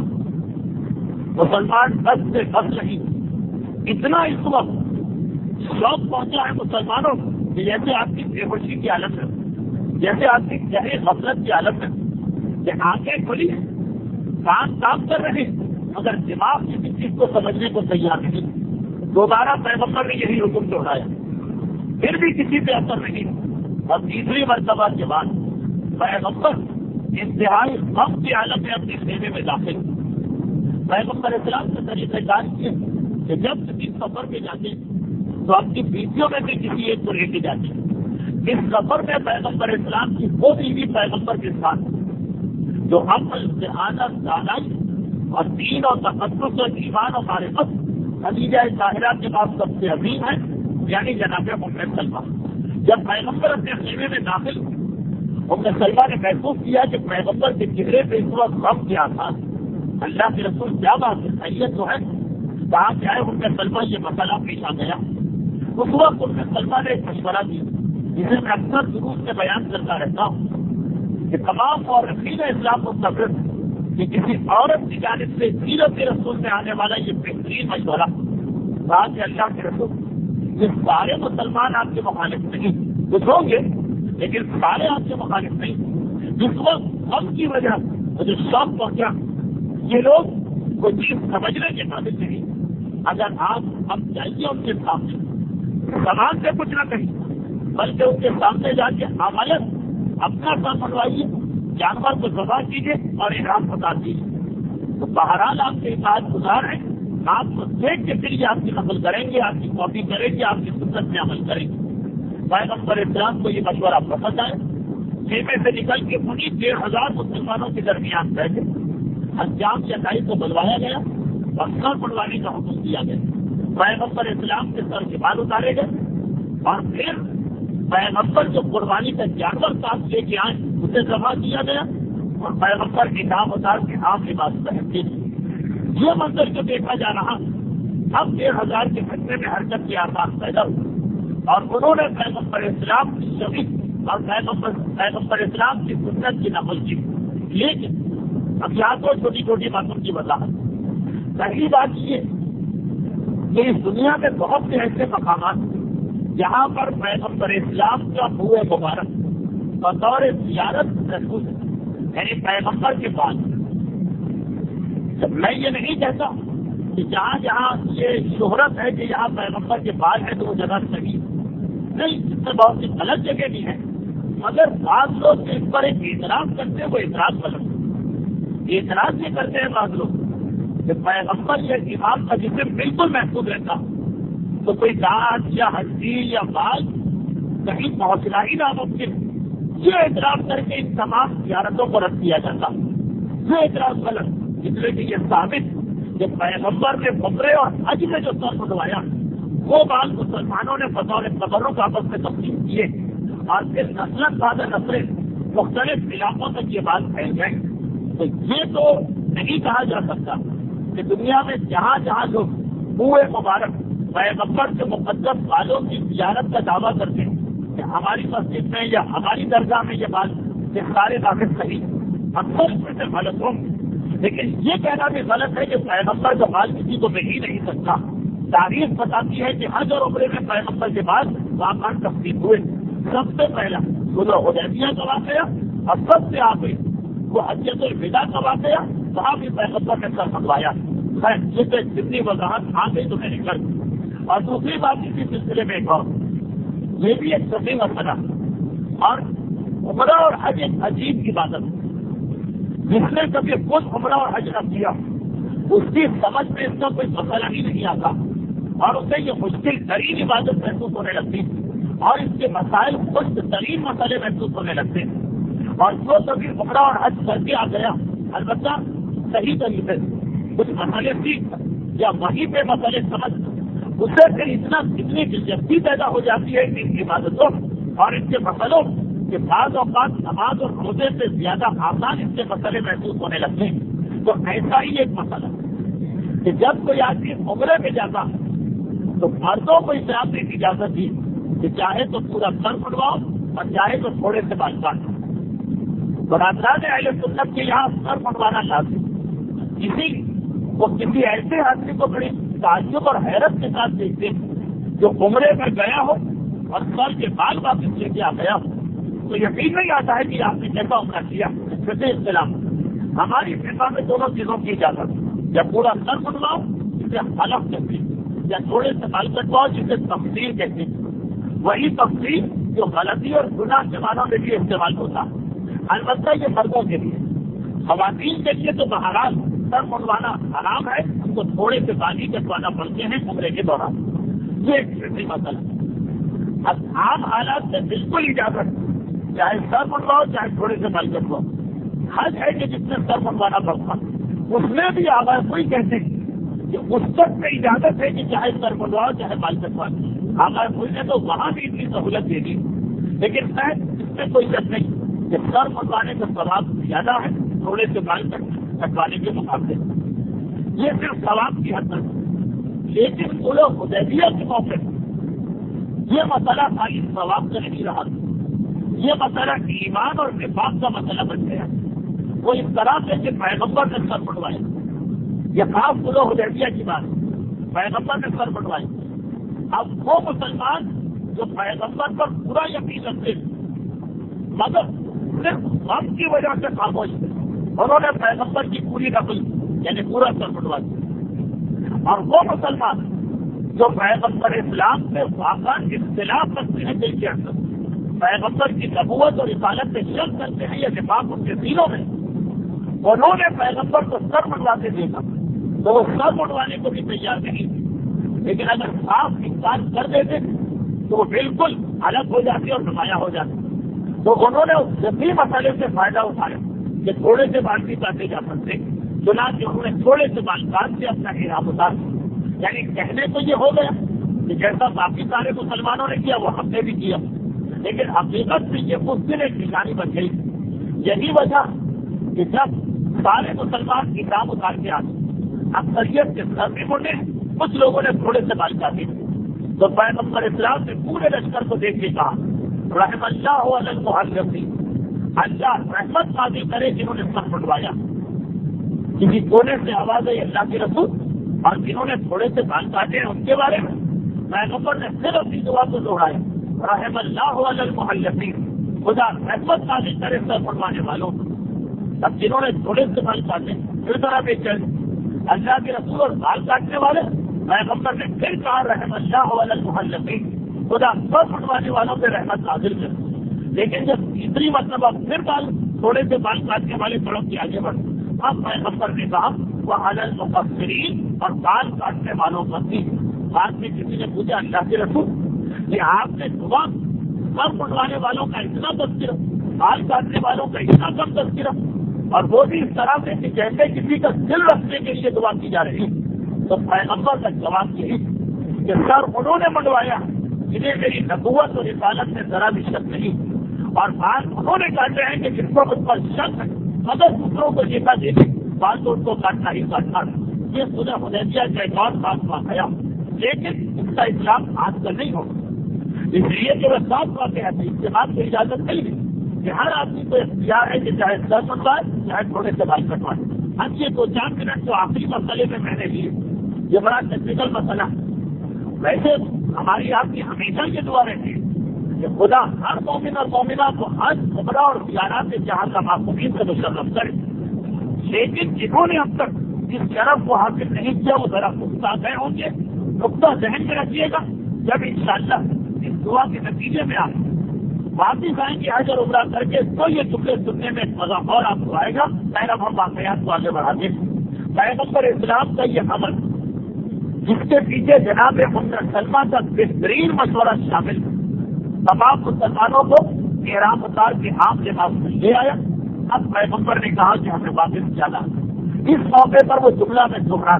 مسلمان بس سے بس نہیں، اتنا اس وقت شوق پہنچا ہے مسلمانوں کہ جیسے آپ کی بے ہوشی کی حالت میں، جیسے آپ کی گہری غفلت کی حالت میں کہ آنکھیں کھلی کام کام کر رہے مگر دماغ کسی چیز کو سمجھنے کو تیار نہیں۔ دوبارہ پیغمبر نے یہی حکم دوہرایا، پھر بھی کسی پہ اثر نہیں، اور تیسری مرتبہ کے بعد پیغمبر انتہائی غم کی حالت میں اپنے خیمے میں داخل، پیغمبر اسلام کے طریقہ کار کیے کہ جب کسی سفر پہ جاتے تو اپنی بیویوں میں سے کسی ایک کو لے کے جاتے۔ اس سفر میں پیغمبر اسلام کی وہ بیوی پیغمبر کے ساتھ جو عمل ذہانت دانائی اور دین اور تقدس اور ایمان اور معرفت خدیجہ طاہرہ کے بعد سب سے عظیم ہے، یعنی جناب ام سلمہ۔ جب پیغمبر اپنے خیمے میں داخل ام سلمہ نے محسوس کیا کہ پیغمبر کے چہرے پہ اس وقت غم کیا تھا، اللہ کے رسول کیا بات ہے، خیریت تو ہے، کہا کیا ہے ام سلمہ، یہ مسئلہ پیش آ گیا اس وقت ان میں طلبہ نے ایک مشورہ دیا جسے میں اکثر دروس میں بیان کرتا رہتا ہوں کہ تمام اور رفیع اسلام مستقر کہ کسی عورت کی جانب سے سیرت رسول میں آنے والا یہ بہترین مشورہ بات ہے اللہ کے رسول یہ سارے مسلمان آپ کے مخالف نہیں، کچھ ہوں گے لیکن سارے آپ کے مخالف نہیں۔ جس وقت ہم کی وجہ مجھے شوق پہنچا یہ لوگ کوئی چیز سمجھنے کے قابل نہیں، اگر آپ اب جائیے ان کے سامنے سامان سے کچھ نہ کہیں بلکہ ان کے سامنے جا کے عملت اپنا کام بنوائیے، جانور کو ذبح کیجیے اور انعام بتا دیجیے، تو بہرحال آپ کے اطاعت گزار ہیں، آپ کو دیکھ کے پھر یہ آپ کی نقل کریں گے، آپ کی کاپی کریں گے، آپ کی سنت میں عمل کریں گے۔ پیغمبر اسلام کو یہ مشورہ پسند آئے، خیمے سے نکل کے انہیں ڈیڑھ ہزار مسلمانوں کے درمیان بیٹھے، حجام یا دائی کو بلوایا گیا اور سر بڑھوانے کا حکم دیا گیا۔ پیغمبر اسلام کے سر کے بال اتارے گئے اور پھر پیغمبر جو قربانی کا جانور ساتھ لے کے آئے اسے ذبح کیا گیا اور پیغمبر کی نام اتار کے عام لباس پہن دی۔ یہ منظر جو دیکھا جا رہا اب ڈیڑھ ہزار کے گھٹنے میں حرکت کے آسان پیدا ہوئے اور انہوں نے پیغمبر اسلام کی شبی اور پیغمبر پیغمبر اسلام کی سنت کی نقل کی، لیکن اب یہاں تو چھوٹی چھوٹی باتوں کی وضاحت۔ پہلی بات یہ کہ اس دنیا میں بہت سے ایسے مقامات جہاں پر پیغمبر اسلام کا منہ مبارک بطور زیارت محفوظ ہے، یعنی پیغمبر کے بعد میں یہ نہیں کہتا کہ جہاں جہاں یہ شہرت ہے کہ یہاں پیغمبر کے بعد ہے تو وہ جگہ صحیح نہیں، اس میں بہت سی غلط جگہ بھی ہے، مگر بعض لوگ اس پر ایک اعتراض کرتے ہیں، وہ اعتراض غلط اعتراض یہ کرتے ہیں بعض لوگ کہ پیغمبر یہ امام کا جسم بالکل محفوظ رہتا تو کوئی دانت یا ہڈی یا بال کہیں پہنچنا ہی ناممکن، یہ اعتراض کر کے ان تمام زیارتوں کو رد کیا جاتا، یہ اعتراض غلط، اس لیے کہ یہ ثابت کہ پیغمبر نے بکرے اور حج میں جو سر بنوایا وہ بال مسلمانوں نے بطور قبروں کا آپس میں تقسیم کیے اور پھر نسل بعد نسلیں مختلف علاقوں تک یہ بات پھیل گئے، تو یہ تو نہیں کہا جا سکتا کہ دنیا میں جہاں جہاں لوگ منہ مبارک پیغمبر کے مقدس بالوں کی زیارت کا دعویٰ کرتے ہیں کہ ہماری مسجد میں یا ہماری درگاہ میں یہ بال یہ سارے داخل صحیح ہم سب اس میں سے غلط ہوں، لیکن یہ کہنا بھی غلط ہے کہ پیغمبر کا بال کسی کو مل ہی نہیں سکتا۔ تاریخ بتاتی ہے کہ حج اور عمرے میں پیغمبر کے بعد واقعات تفصیل ہوئے، سب سے پہلا صلح حدیبیہ کا واقعہ اور سب سے آخری وہ حجۃ الوداع کا واقعہ، وہاں بھی پیغمبر نے سر منگوایا۔ خیر یہ تو جتنی وضاحت آ گئی تو میں نے کر دی۔ اور دوسری بات اسی سلسلے میں ایک اور یہ بھی ایک صحیح مسئلہ اور عمرہ اور حج ایک عجیب عبادت، جس نے کبھی خود عمرہ اور حج نہ کیا اس کی سمجھ میں اس کا کوئی مسئلہ ہی نہیں آتا اور اسے یہ مشکل ترین عبادت محسوس ہونے لگتی اور اس کے مسائل خشک ترین مسئلے محسوس ہونے لگتے ہیں، اور جو کبھی عمرہ اور حج کر کے آ گیا البتہ صحیح طریقے سے کچھ مسئلے سیکھ یا وہیں پہ مسئلے سمجھ اسے پھر اتنا اتنی دلچسپی پیدا ہو جاتی ہے کہ ان کی عبادتوں اور ان کے مسئلوں کہ بعض اوقات نماز اور روزے سے زیادہ آسان اس کے مسئلے محسوس ہونے لگتے ہیں۔ تو ایسا ہی ایک مسئلہ کہ جب کوئی آدمی عمرے میں جاتا تو مردوں کو اس آپ نے اجازت دی کہ چاہے تو پورا سر بنواؤ اور چاہے تو تھوڑے سے بال کاٹو۔ برادران اہل سنت کے یہاں سر بنوانا لازم، کسی وہ کسی ایسے آدمی کو بڑی تعجب اور حیرت کے ساتھ دیکھتے ہیں جو عمرے میں گیا ہو اور سر کے بال واپس لے کے آ گیا ہو تو یقین نہیں آتا ہے کہ آپ نے کیسا عمرہ کیا۔ فقہ اختلاف ہماری فقہ میں دونوں چیزوں کی اجازت، یا پورا سر بنواؤ جسے حلق کہتے ہیں، یا تھوڑے سے بال کٹواؤ جسے تفصیل کہتے ہیں، وہی تفصیل جو غلطی اور گناہ کے معنوں میں بھی استعمال ہوتا ہے۔ البتہ یہ مردوں کے لیے، خواتین کے لیے تو بہرحال سر منڈوانا حرام ہے، ان کو تھوڑے سے بال ہی کٹوانا پڑتے ہیں عمرے کے دوران، یہ ایک فکری مسئلہ ہے۔ اب عام حالات میں بالکل اجازت، چاہے سر منڈواؤ چاہے تھوڑے سے بال کٹواؤ۔ حج ہے کہ جس میں سر منڈوانا پڑتا اس میں بھی آواز کوئی کہتے ہیں کہ اس وقت میں اجازت ہے کہ چاہے سر منڈواؤ چاہے بال کٹواؤ، آواز کوئی نے تو وہاں بھی اتنی سہولت دے دی، لیکن شاید اس میں کوئی شک نہیں کہ سر منڈوانے کا ثواب زیادہ ہے تھوڑے سے بال کٹوانے کے مقابلے، یہ صرف ثواب کی حد تک۔ لیکن صلح حدیبیہ کے موقع یہ مسئلہ خالی ثواب کا نہیں رہا، یہ مسئلہ ایمان اور نفاق کا مسئلہ بن گیا۔ وہ اس طرح سے کہ پیغمبر نے سر بڑھوائے، یہ خاص صلح حدیبیہ کی بات، پیغمبر نے سر بڑھوائے۔ اب وہ مسلمان جو پیغمبر پر پورا یقین رکھتے مگر صرف غم کی وجہ سے خاموش تھے، انہوں نے پیغمبر کی پوری نقل یعنی پورا سر بڑھوا دیا۔ اور وہ مسلمان جو پیغمبر اسلام سے واقعی اختلاف رکھتے ہیں دل کے اندر، پیغمبر کی نبوت اور رسالت سے شک کرتے ہیں، یہ نفاق ان کے دلوں میں، انہوں نے پیغمبر کو سر بڑھواتے دیکھا تو وہ سر بڑھوانے کو بھی تیار نہیں تھے، لیکن اگر صاف انکار کر دیتے تو وہ بالکل الگ ہو جاتے اور نمایاں ہو جاتے۔ تو انہوں نے اس جبھی مسئلے سے فائدہ اٹھایا کہ تھوڑے سے بال بھی کاٹے جا سکتے، چنانچہ انہوں نے تھوڑے سے بال کاٹ سے اپنا احرام اتار دیا۔ یعنی کہنے تو یہ ہو گیا کہ جیسا باقی سارے مسلمانوں نے کیا وہ ہم نے بھی کیا، لیکن حقیقت میں یہ اس دن ایک نشانی بن گئی۔ یہی وجہ کہ جب سارے مسلمان احرام اتار کے آتے اکثریت کے سر بھی مڑے، کچھ لوگوں نے تھوڑے سے بال کاٹے، تو پیغمبر اسلام نے پورے لشکر کو دیکھ کے کہا رحم اللہ علی المحلقین، اللہ رحمت نازل کرے جنہوں نے سر بڑھوایا۔ کسی کونے سے آواز آئی اللہ کے رسول، اور جنہوں نے تھوڑے سے بال کاٹے ہیں ان کے بارے میں پیغمبر نے پھر اپنی دعا کو دوہرایا رحم اللہ علی المحلقین، خدا رحمت نازل کرے سر بڑھوانے والوں۔ اب جنہوں نے تھوڑے سے بال کاٹے پھر طرح بے چل اللہ کے رسول اور بال کاٹنے والے پیغمبر نے پھر کہا رحم اللہ علی المحلقین، خدا سر بڑھوانے والوں پہ رحمت نازل کرے۔ لیکن جب تیسری مرتبہ پھر بال تھوڑے سے بال کاٹنے والے سڑک کے آگے بڑھے، اب پیغمبر نے کہا وہ علی المقصرین، اور بال کاٹنے والوں کا بھی۔ بعد میں کسی نے پوچھا اللہ کے رسول کہ آپ نے دعا سر بڑھوانے والوں کا اتنا تذکرہ، بال کاٹنے والوں کا اتنا کم تذکرہ، اور وہ بھی اس طرح سے کہ جیسے کسی کا دل رکھنے کے لیے دعا کی جا رہی، تو پیغمبر کا جواب یہی کہ سر انہوں نے منڈوایا جنہیں میری نبوت اور رسالت میں ذرا بھی شک نہیں، اور بال انہوں نے کاٹے ہیں کہ جن کو اس پر شک ہے مگر دوسروں کو دیکھا دیکھے بال تو ان کو کاٹنا ہی کاٹنا۔ یہ صلح حدیبیہ کا ایک اور خاص واقعہ، لیکن اس کا اسلام آج کل نہیں ہوگا، اس لیے جو خاص واقعہ ہے اس کے بعد کوئی اجازت نہیں ہے کہ ہر آدمی کو اختیار ہے کہ چاہے سر بنوائے چاہے تھوڑے سے بال کٹوائے۔ اب یہ دو چار منٹ جو آخری مسئلے میں میں نے لیے یہ بڑا ٹیکنیکل مسئلہ، ویسے ہماری آپ کی ہمیشہ یہ دعا رہتی ہے کہ خدا ہر مومن اور مومنہ کو حج عمرہ اور زیارات سے جہاں کا معصومین سے مشرف کرے، لیکن جنہوں نے اب تک اس شرف کو حاصل نہیں کیا وہ ذرا پختہ گئے ہوں گے، نقطہ ذہن میں رکھیے گا جب انشاءاللہ اس دعا کے نتیجے میں آپ واپس آئیں گے حج اور عمرہ کر کے تو یہ ٹکڑے سننے میں مزہ اور آپ کو آئے گا۔ خیر اب ہم واقعات کو آگے بڑھاتے ہیں۔ پیغمبر اسلام کا یہ عمل جس کے پیچھے جناب ام سلمہ کا بہترین مشورہ شامل تمام مسلمانوں کو احرام اتار کے عام لباس میں لے آیا۔ اب پیغمبر نے کہا کہ ہمیں واپس جانا۔ اس موقع پر وہ جملہ میں دہرا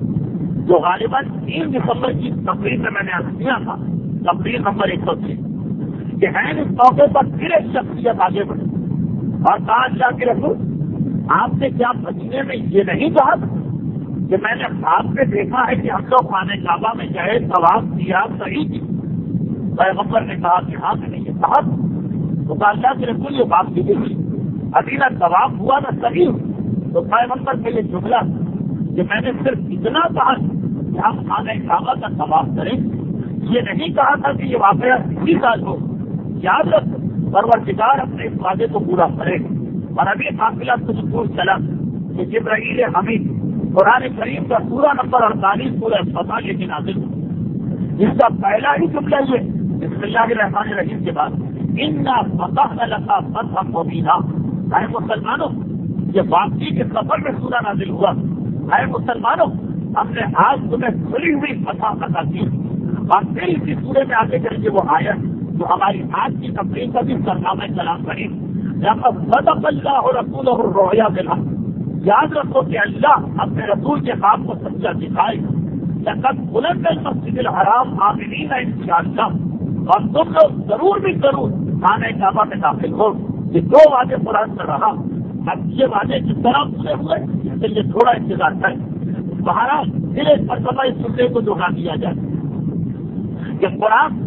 جو غالباً تین دسمبر کی تقریر میں میں نے عرض کیا تھا، تقریر نمبر ایک سو تین، کہ ہے اس موقع پر پھر ایک شخصیت آگے بڑھی اور کہا اللہ کے رسول آپ نے کیا مدینے میں یہ نہیں کہا کہ میں نے خواب میں دیکھا ہے کہ ہم لوگ خانہ کعبہ میں گئے طواف کیا صحیح کی؟ پیغمبر نے کہا کہ ہاں میں نے یہ کہا تو کہا اللہ کے رسول یہ بات کی گئی ابھی نہ طواف ہوا نہ صحیح۔ تو پیغمبر کے یہ جملہ کہ میں نے صرف اتنا کہا کہ ہم خانہ کعبہ کا طواف کریں، یہ نہیں کہا تھا کہ یہ واقعہ اسی سال ہو۔ یاد رکھ پروردگار اپنے اس وعدے کو پورا کرے۔ اور ابھی قافلہ کچھ دور چلا کہ جبرائیل امین قرآن کریم کا سورہ نمبر اڑتالیس سورہ فتح لے کے نازل ہوا، جس کا پہلا ہی جملہ یہ بسم اللہ الرحمن الرحیم کے بعد انا فتحنا لک فتحا مبینا۔ اے مسلمانوں یہ واقعی کے سفر میں سورہ نازل ہوا، اے مسلمانوں ہم نے آج تمہیں کھلی ہوئی فتح عطا کی۔ اور پھر اسی سورے میں آگے کر کے وہ آیت جو ہماری آج کی تقریر کا بھی سرنامہ کلام بنی، لقد صدق اللہ رسولہ الرؤیا بالحق۔ یاد رکھو کہ اللہ اپنے رسول کے خواب کو سچا دکھائے گا۔ لقد بلند المسجد الحرام آمنین انشاءاللہ، اور تم لوگ ضرور بھی ضرور خانہ کعبہ میں داخل ہو۔ یہ دو وعدے قرآن میں رہا، اب یہ وعدے کس طرح پورے ہوئے اس کے لیے تھوڑا انتظار کریں۔ بہرحال پھر ایک مرتبہ اس سلسلے کو دہرا دیا جائے کہ قرآن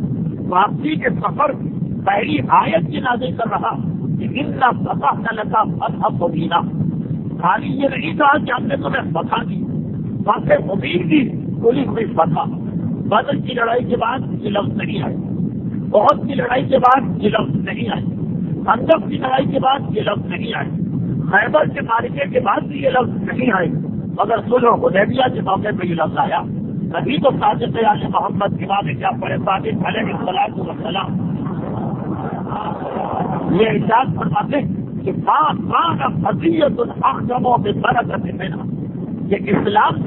واپسی کے سفر پہلی آیت کی نازل کر رہا کہ انا فتحنا لک فتحا مبینا. خالی یہ نہیں کہا کہ ہم نے تمہیں فتح دی، فتح مبین دی، کھلی ہوئی فتح. بدر کی لڑائی کے بعد یہ لفظ نہیں آئے، بہت کی لڑائی کے بعد یہ لفظ نہیں آئے، خندق کی لڑائی کے بعد یہ لفظ نہیں آئے، خیبر کے معرکے کے بعد بھی یہ لفظ نہیں آئے، مگر صلح حدیبیہ کے موقع پہ یہ لفظ آیا. تبھی تو صادق آل محمد امام کیا پڑے صادق علیہ الصلوۃ والسلام یہ ارشاد فرماتے کہ ماں کان فضیلۃ اعظم ببرکۃ منها، کہ اسلام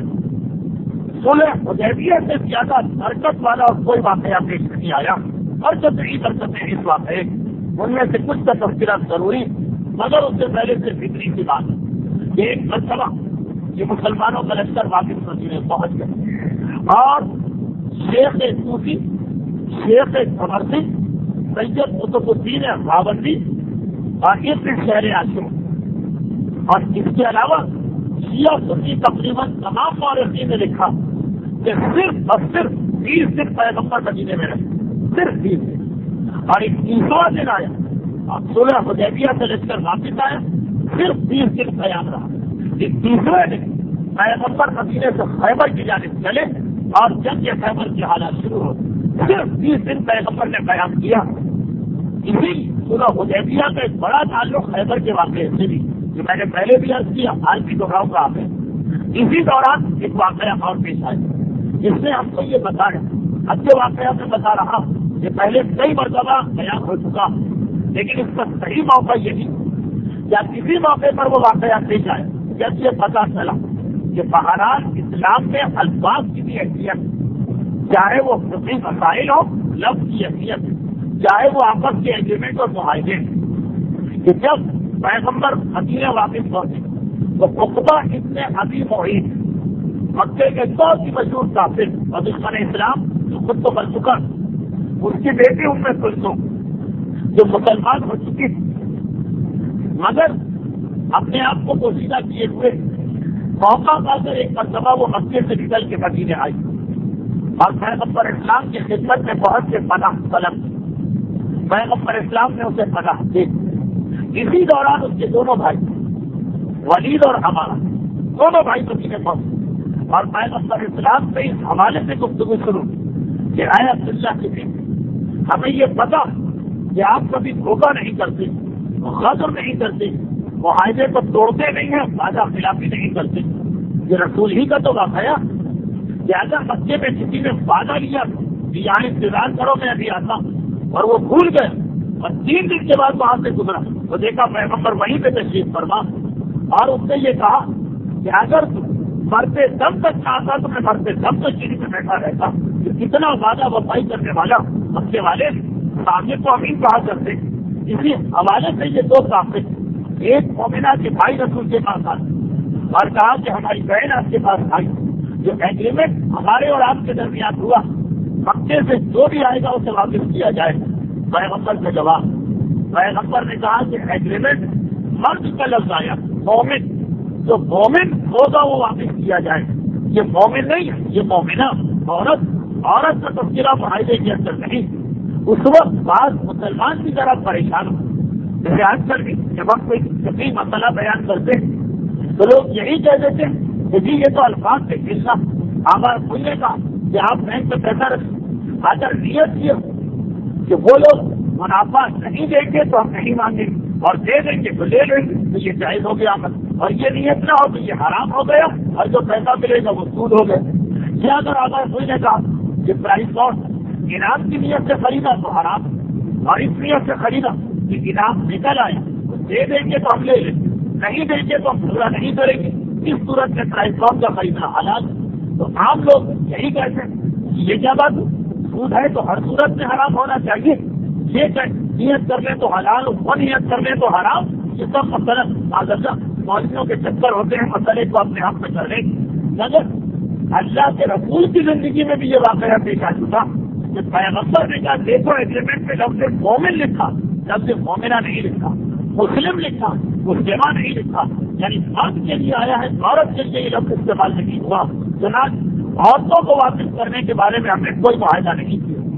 صلح حدیبیہ سے زیادہ برکت والا اور کوئی واقعہ پیش نہیں آیا. برکت ہی برکتیں اس واقعے، ان میں سے کچھ کا تذکرہ ضروری، مگر اس سے پہلے صرف اتنی سی بات کہ ایک مرتبہ یہ مسلمانوں کا لشکر واپس مدینے پہنچ گئے اور شیخ صوفی، شیخ قمر سنگھ، سید قطب الدین راوندی اور ابن شہر عاشق اور اس کے علاوہ شیعہ سنی تقریباً تمام مورخین نے لکھا کہ صرف اور صرف بیس دن پیغمبر مدینے میں رہے، صرف بیس دن. اور ایک تیسرا دن آیا اور صلح حدیبیہ سے لشکر واپس آیا، صرف بیس دن قیام رہا. ایک تیسرے دن پیغمبر مدینے سے خیبر کی جانب چلے اور جنگ خیبر کی حالات شروع ہو. صرف بیس دن پیغمبر نے قیام کیا. اسی صلح حدیبیہ کا ایک بڑا تعلق خیبر کے واقعے سے بھی، جو میں نے پہلے بھی عرض کیا، آج بھی دوہراؤں گا آپ. اسی دوران ایک واقعہ اور پیش آیا جس نے ہم کو یہ بتایا، اچھے واقعہ میں بتا رہا کہ پہلے کئی مرتبہ بیان ہو چکا، لیکن اس کا صحیح موقع یہی یا کسی موقع پر وہ واقعہ پیش آئے جب یہ پتا چلا کہ بہرحال اسلام میں الفاظ کی بھی حیثیت، چاہے وہ فقہی مسائل ہو، لفظ کی حیثیت، چاہے وہ آپس کے ایگریمنٹ اور معاہدے، کہ جب پیغمبر مدینے واپس پہنچے تو عقبہ ابن ابی معیط، مکے کے بہت ہی مشہور کافر اور دشمن اسلام جو خود تو بن چکا، اس کی بیٹی ام کلثوم جو مسلمان ہو چکی تھی مگر اپنے آپ کو پوشیدہ کیے ہوئے، موقع پا کر ایک مرتبہ وہ مکے سے نکل کے مدینے آئی اور پیغمبر اسلام کی خدمت میں پہنچ کے پناہ طلب کی. پیغمبر اسلام نے اسے پناہ دی. اسی دوران اس کے دونوں بھائی ولید اور ہمارا دونوں بھائی مدینے پہنچے اور پیغمبر اسلام سے اس حوالے سے گفتگو شروع کہ اے عبداللہ کی بیٹی، ہمیں یہ پتا کہ آپ کبھی دھوکہ نہیں کرتے، غدر نہیں کرتے، معاہدے کو توڑتے نہیں ہیں، وعدہ خلافی نہیں کرتے. یہ رسول ہی کا تو واقعہ کہ اگر مکے میں کسی نے وعدہ لیا کہ یہاں انتظار کرو میں ابھی آتا ہوں اور وہ بھول گئے اور تین دن کے بعد وہاں سے گزرا تو دیکھا پیغمبر وہیں پہ تشریف فرما اور اس نے یہ کہا کہ اگر مرتے دم تک چاہتا تو میں مرتے دم تک چیری میں بیٹھا رہتا. کتنا وعدہ وفائی کرنے والا مکے والے سامنے کو امین کہا کرتے. اسی حوالے سے یہ دو کافر، ایک مومنہ کے بھائی رسول کے پاس آئے اور کہا کہ ہماری بہن آپ کے پاس آئی، جو ایگریمنٹ ہمارے اور آپ کے درمیان ہوا مکے سے جو بھی آئے گا اسے واپس کیا جائے. پیغمبر کا جواب، پیغمبر نے کہا کہ ایگریمنٹ مرد کا لفظ آیا، مومن، جو مومن ہوگا وہ واپس کیا جائے. یہ مومن نہیں ہے، یہ مومنہ عورت، عورت کا تذکرہ معاہدے کے اندر نہیں. اس وقت بعض مسلمان بھی ذرا پریشان ہو، جیسے آج کل بھی جب ہم کوئی کبھی مسئلہ بیان کرتے ہیں تو لوگ یہی کہہ دیتے ہیں کہ جی یہ تو الفاظ سے کھیلنا. ہمارا بولنے کا کہ آپ بینک میں پیسہ رکھیں، اگر نیت یہ ہو کہ وہ لوگ منافع نہیں دیں گے تو ہم نہیں مانگیں گے اور دے دیں گے تو لے لیں گے تو یہ جائز ہو گیا عمل، اور یہ نیت نہ ہو تو یہ حرام ہو گیا اور جو پیسہ ملے گا وہ سود ہو گیا. یا اگر آگاہ کوئی نے کہا کہ پرائز کون انعام کی نیت سے خریدا تو حرام، اور اس نیت سے خریدا کہ انعام نکل آیا تو دے دیں گے تو ہم لے لیں گے، نہیں دیں گے تو ہم پورا نہیں کریں گے. اس صورت میں پرائز کون کا خریدنا حلال. تو عام لوگ یہی کہتے ہیں یہ کیا بات، سود ہے تو ہر صورت میں حرام ہونا چاہیے. یہ نیت کر لیں تو حلال، وہ نیت کر لیں تو حرام. یہ سب مسئلہ معذرہ مولویوں کے چکر ہوتے ہیں، مسئلے کو اپنے آپ میں کر لیں. مگر اللہ کے رسول کی زندگی میں بھی یہ واقعہ پیش آ چکا کہ پیغمبر نے کہا دیکھو ایگریمنٹ میں لفظ مومن لکھا، لفظ مومنہ نہیں لکھا، مسلم لکھا، مسلمہ نہیں لکھا، یعنی مرد کے لیے آیا ہے، عورت کے لیے یہ لفظ استعمال نہیں ہوا. چنانچہ عورتوں کو واپس کرنے کے بارے میں ہم نے کوئی معاہدہ نہیں کیا.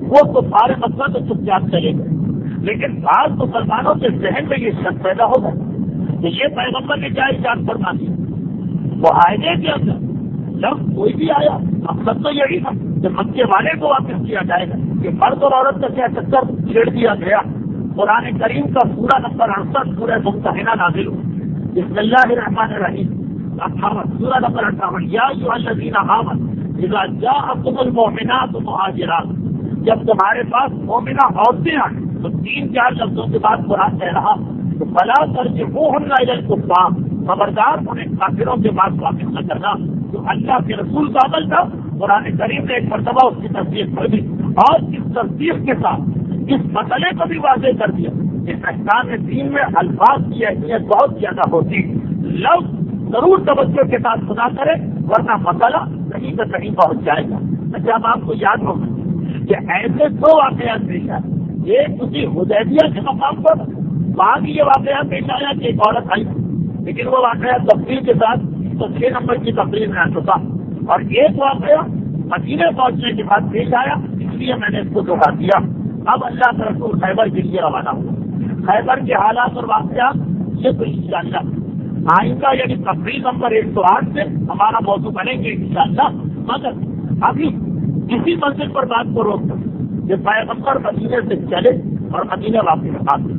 وہ تو سارے مسئلہ تو چپ چاپ چلے گئے. لیکن بعض مسلمانوں کے ذہن میں یہ شک پیدا ہوگا کہ یہ پیغمبر نے کیا ارشاد فرما دیا. معاہدے کے اندر جب کوئی بھی آیا مقصد تو یہی تھا کہ مکے والے کو واپس کیا جائے گا کہ مرد اور عورت کا کیا چکر چھیڑ دیا گیا. قرآن کریم کا سورہ نمبر اڑسٹھ سورہ ممتحنہ نازل ہو. بسم اللہ الرحمن الرحیم اٹھاون سورہ نمبر اٹھاون یا ایھا الذین آمنوا اذا جاءکم المؤمنات مہاجرات. جب تمہارے پاس مومنہ عورتیں آئیں تو تین چار لفظوں کے بعد قرآن کہہ رہا تو فلا ترجعوہن الی الکفار. خبردار انہیں کافروں کے پاس واپس نہ کرنا. جو اللہ کے رسول کا عمل تھا قرآن کریم نے ایک مرتبہ اس کی تصدیق کر دی اور اس تصدیق کے ساتھ اس مسئلے کو بھی واضح کر دیا. اس احکام دین میں الفاظ کی اہمیت بہت زیادہ ہوتی. لفظ ضرور توجہ کے ساتھ سنا کرے ورنہ مسئلہ کہیں نہ کہیں پہنچ جائے گا. اچھا اب آپ کو یاد ہوگا کہ ایسے دو واقعات پیش آئے. ایک اسی حدیبیہ کے مقام پر بعد یہ واقعہ پیش آیا کہ ایک عورت آئی لیکن وہ واقعہ تفصیل کے ساتھ تو چھ نمبر کی تقریر میں آ چکا. اور ایک واقعہ مدینے پہنچنے کے بعد پیش آیا اس لیے میں نے اس کو دوہرا دیا. اب اللہ کا رسول خیبر کے لیے روانہ ہوا. خیبر کے حالات اور واقعات یہ تو انشاءاللہ آئندہ یعنی تقریر نمبر ایک سو آٹھ سے ہمارا موضوع بنے گے انشاءاللہ. مگر ابھی کسی منزل پر بات کو روک دیں کہ پیغمبر مدینے سے چلے اور مدینے واپس آتے.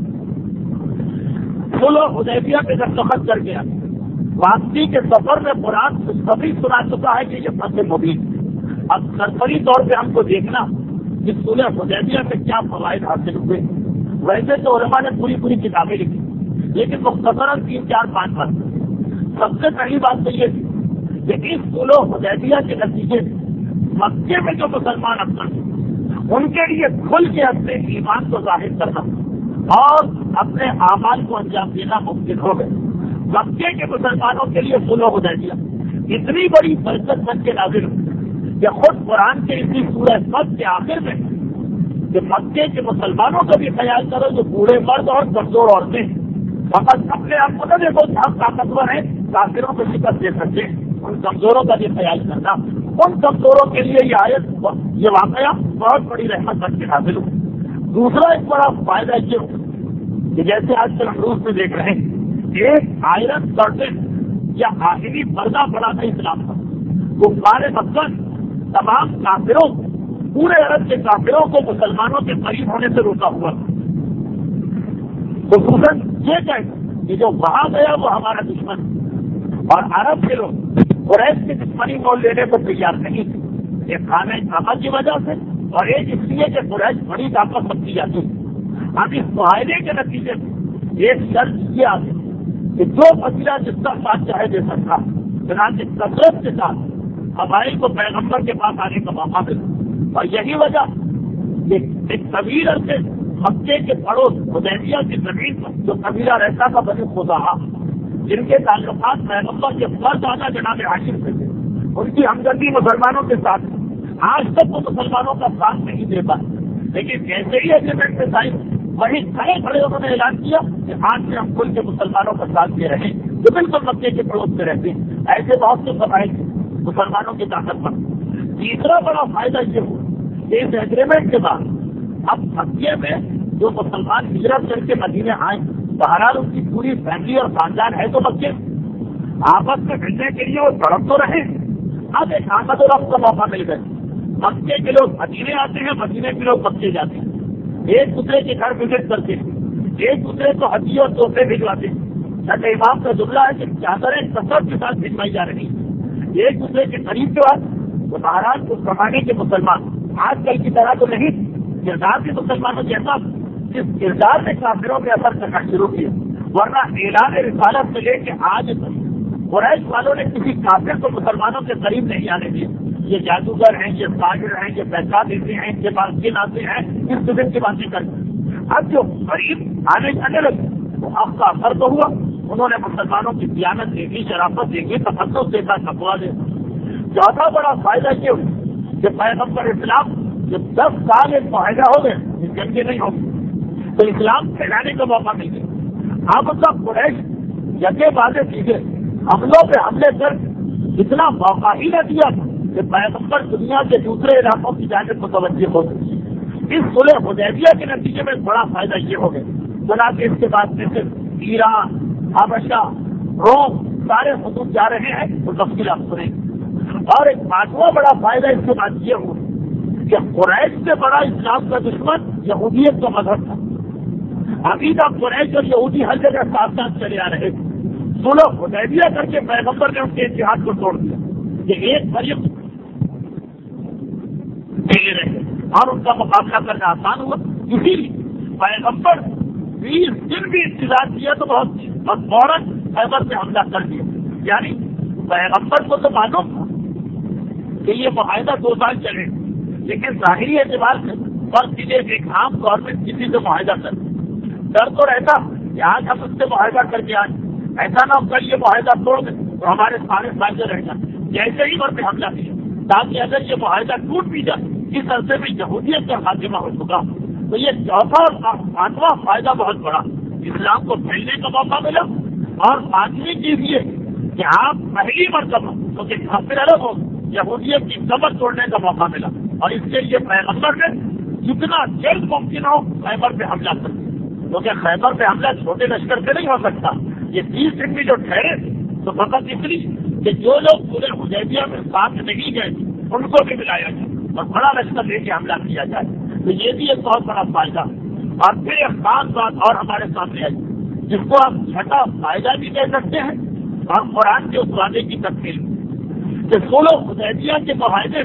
صلح حدیبیہ پہ دستخط کر گیا. واپسی کے سفر میں قرآن سبھی سنا چکا ہے کہ یہ فتح مبین. اب سرسری طور پہ ہم کو دیکھنا کہ صلح حدیبیہ سے کیا فوائد حاصل ہوئے. ویسے تو علماء نے پوری پوری کتابیں لکھی لیکن مختصراً تین چار پانچ بات. سب سے پہلی بات تو یہ تھی کہ اس صلح حدیبیہ کے نتیجے مکے میں جو مسلمان افسر تھے ان کے لیے کھل کے اپنے ایمان کو ظاہر کرنا اور اپنے اعمال کو انجام دینا ممکن ہو گئے. مکے کے مسلمانوں کے لیے صلح حدیبیہ اتنی بڑی برکت بن کے نازل ہوئی کہ خود قرآن کے اسی سورہ صف کے آخر میں کہ مکے کے مسلمانوں کا بھی خیال کرو جو بوڑھے مرد اور کمزور عورتیں فقط اپنے آپ کو نہ دیکھو ہم طاقتور ہیں کافروں کو شکست دے سکتے ہیں. ان کمزوروں کا بھی خیال کرنا. ان کمزوروں کے لیے یہ آیت یہ واقعہ بہت بڑی رحمت بن کے حاصل ہو. دوسرا ایک بڑا فائدہ یہ ہو کہ جیسے آج کل ہم روس میں دیکھ رہے ہیں ایک آئرن کرٹن یا آخری پردہ پڑا تھا اسلام کا. وہ سارے مقصد تمام کافروں پورے عرب کے کافروں کو مسلمانوں کے قریب ہونے سے روکا ہوا. خصوصاً یہ کہہ کہ جو وہاں گیا وہ ہمارا دشمن اور عرب کے لوگ قریش کی دشمنی مول لینے کو تیار نہیں تھے. ایک خانہ کعبہ کی وجہ سے اور ایک اس لیے کہ قریش بڑی طاقت سمجھی جاتی ہے. اب اس معاہدے کے نتیجے میں ایک شرط یہ آتی کہ جو فضیلہ جس کا ساتھ چاہے دے سکتا چنانچہ کثرت کے ساتھ قبائل کو پیغمبر کے پاس آنے کا موقع ملا. اور یہی وجہ کہ ایک طویل عرصے مکے کے پڑوس حدیبیہ کی زمین پر جو قبیلہ رہتا تھا بنی خزاعہ جن کے تعلقات پیغمبر کے فرد آنا جناب عاشق سے تھے ان کی ہمدردی مسلمانوں کے ساتھ آج تک وہ مسلمانوں کا ساتھ نہیں دے پائے. لیکن جیسے ہی ایگریمنٹ میں سائن وہی کھڑے کھڑے انہوں نے اعلان کیا کہ آج سے ہم کل کے مسلمانوں کا ساتھ دے رہے ہیں جو بالکل مکے کے پڑوس میں رہتے ہیں. ایسے بہت سے قبائل مسلمانوں کی طاقت پر. تیسرا بڑا فائدہ یہ ہوا کہ اس ایگریمنٹ کے بعد اب مکے میں جو مسلمان ہجرت کر کے مدینے آئے بہرحال ان کی پوری فیملی اور خاندان ہے تو مکے آپس میں ملنے کے لیے وہ تڑپ تو رہے. اب ایک آمد و رفت کا موقع مل گئے. مکے کے لوگ مدینے آتے ہیں مدینے کے لوگ مکے جاتے ہیں. ایک دوسرے کے گھر وزٹ کرتے ہیں ایک دوسرے کو ہدیے اور تحفے بھجواتے ہیں. چھٹے امام کا جملہ ہے کہ چادریں کثرت کے ساتھ بھجوائی جا رہی ہیں ایک دوسرے کے قریب کے بعد. وہ مہاراج اس زمانے کے مسلمان آج کل کی طرح تو نہیں کردار کے مسلمانوں جیسا جس کردار نے کافروں پہ اثر کرنا شروع کیا. ورنہ اعلان رسالت سے لے کے آج قریش والوں نے کسی کافر کو مسلمانوں کے قریب نہیں آنے دیا. یہ جادوگر ہیں یہ تاجر ہیں یہ پیسہ دیتے ہیں ان کے پاس جن آتے ہیں اس قسم کی باتیں کرتے ہیں. اب جو قریب آنے جانے لگے وہ حق کا اثر تو ہوا. انہوں نے مسلمانوں کی دیانت دیکھی شرافت دیکھی تقدس دیکھا تقویٰ دیکھا. چوتھا بڑا فائدہ یہ ہوا کہ پیغمبر اسلام جب دس سال ایک معاہدہ ہو گئے جنگیں نہیں ہوگی تو اسلام پھیلانے کا موقع مل گیا. اب سب قریش یقے بازے سیکھے حملوں پہ حملے کر اتنا موقع ہی نہ دیا کہ پیغمبر دنیا کے دوسرے علاقوں کی جانب متوجہ ہو سکے. اس صلح حدیبیہ کے نتیجے میں بڑا فائدہ یہ ہو گیا، چنانچہ اس کے بعد میں صرف ایران، حبشہ، روم سارے خطوط جا رہے ہیں وہ تفصیل آپ سنیں۔ اور ایک پانچواں بڑا فائدہ اس کے بعد یہ ہوا کہ قریش سے بڑا اسلام کا دشمن یہودیت کا مذہب تھا۔ ابھی تک قریش اور یہودی ہر جگہ ساتھ ساتھ چلے آ رہے تھے، صلح حدیبیہ کر کے پیغمبر نے ان کے اتحاد کو توڑ دیا کہ ایک فریق ملے رہے اور ان کا مقابلہ کرنا آسان ہوا۔ اسی لیے پیغمبر بیس دن بھی انتظار کیا تو بہت اور فوراً خیبر پہ حملہ کر دیا۔ یعنی پیغمبر کو تو معلوم تھا کہ یہ معاہدہ دو سال چلے، لیکن ظاہری اعتبار سے اور سیدھے ایک عام گورنمنٹ کسی سے معاہدہ کر ڈر تو رہتا کہ آج ہم اس سے معاہدہ کر کے آج ایسا نہ ہو کر یہ معاہدہ توڑ دیں تو ہمارے سارے فائدے رہ جائیں، جیسے ہی پر پہ حملہ کیا تاکہ اگر یہ معاہدہ ٹوٹ بھی جائے اس عرصے میں یہودیت کا خاتمہ ہو چکا تو یہ چوتھا اور پانچواں فائدہ بہت بڑا، اسلام کو پھیلنے کا موقع ملا اور پانچویں چیز یہ کہ آپ پہلی مرتبہ کیونکہ کافر الگ ہو یہودیت کی کمر توڑنے کا موقع ملا، اور اس کے لیے پیغمبر نے جتنا جلد ممکن ہو خیبر پہ حملہ کر دیا، کیونکہ خیبر پہ حملہ چھوٹے لشکر سے نہیں ہو سکتا۔ یہ تیس دن میں جو ٹھہرے تو فقط اس لیے کہ جو لوگ پورے حدیبیہ میں ساتھ نہیں گئے ان کو بھی ملایا جائے اور بڑا لشکر لے کے حملہ کیا جائے، تو یہ بھی ایک بہت بڑا فائدہ۔ اور پھر ایک خاص بات اور ہمارے سامنے آئی جس کو آپ چھٹا فائدہ بھی کہہ سکتے ہیں اور قرآن کے اس وعدے کی تکمیل کہ صلح حدیبیہ کے معاہدے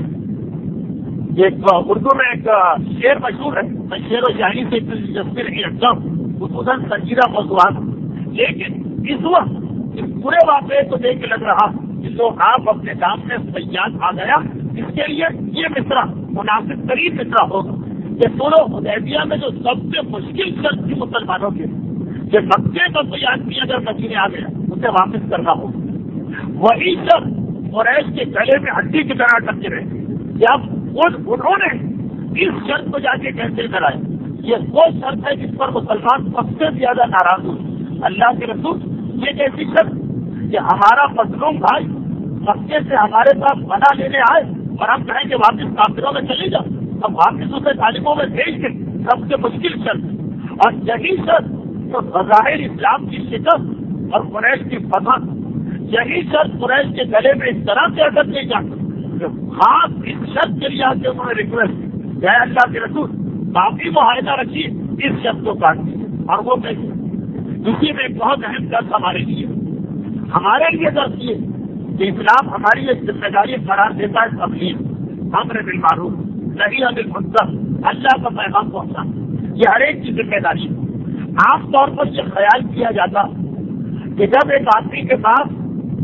ایک اردو میں ایک شعر مشہور ہے، میں شعر و شاعری سے دلچسپی نہیں رکھتا ہوں، خصوصاً سنجیدہ موضوعات، لیکن اس وقت اس پورے واقعے کو دیکھ کے لگ رہا کہ لوگ آپ اپنے کام میں سیاد آ گیا، اس کے لیے یہ مصرع مناسب ترین مصرع ہوگا کہ صلح حدیبیہ میں جو سب سے مشکل شرط تھی مسلمانوں کے کہ مکے کا کوئی آدمی اگر مدینے آ گیا اسے واپس کرنا ہوگا، وہی شرط قریش کے گلے میں ہڈی کی طرح ٹکے رہے کہ اب خود انہوں نے اس شرط کو جا کے کیسے کرایا، یہ وہ شرط ہے جس پر مسلمان سب سے زیادہ ناراض ہوئے۔ اللہ کے رسول یہ کیسی شرط کہ ہمارا مظلوم بھائی مکے سے ہمارے پاس بنا لینے آئے اور ہم کہیں کہ واپس کافروں میں چلے جا، ہم واپس اسے تعلیموں میں بھیج کے سب سے مشکل شرط، اور یہی شرط تو بظاہر اسلام کی شکست اور قریش کی فتح، یہی شرط قریش کے گلے میں اس طرح سے اثر نہیں جاتا کہ خاص اس شرط کے لیے آتے انہوں نے ریکویسٹ کہ اللہ کے رسول باقی معاہدہ رکھیے، اس شرط کو کاٹ دیجیے، اور وہ کیسے؟ اسی میں ایک بہت اہم درس ہمارے لیے ہمارے لیے درس یہ کہ اسلام ہماری ایک ذمہ داری قرار دیتا ہے تبلیغ، امر بالمعروف نہی عن المنکر، اللہ کا پیغام پہنچانا، یہ ہر ایک کی ذمہ داری ہے۔ عام طور پر یہ خیال کیا جاتا کہ جب ایک آدمی کے پاس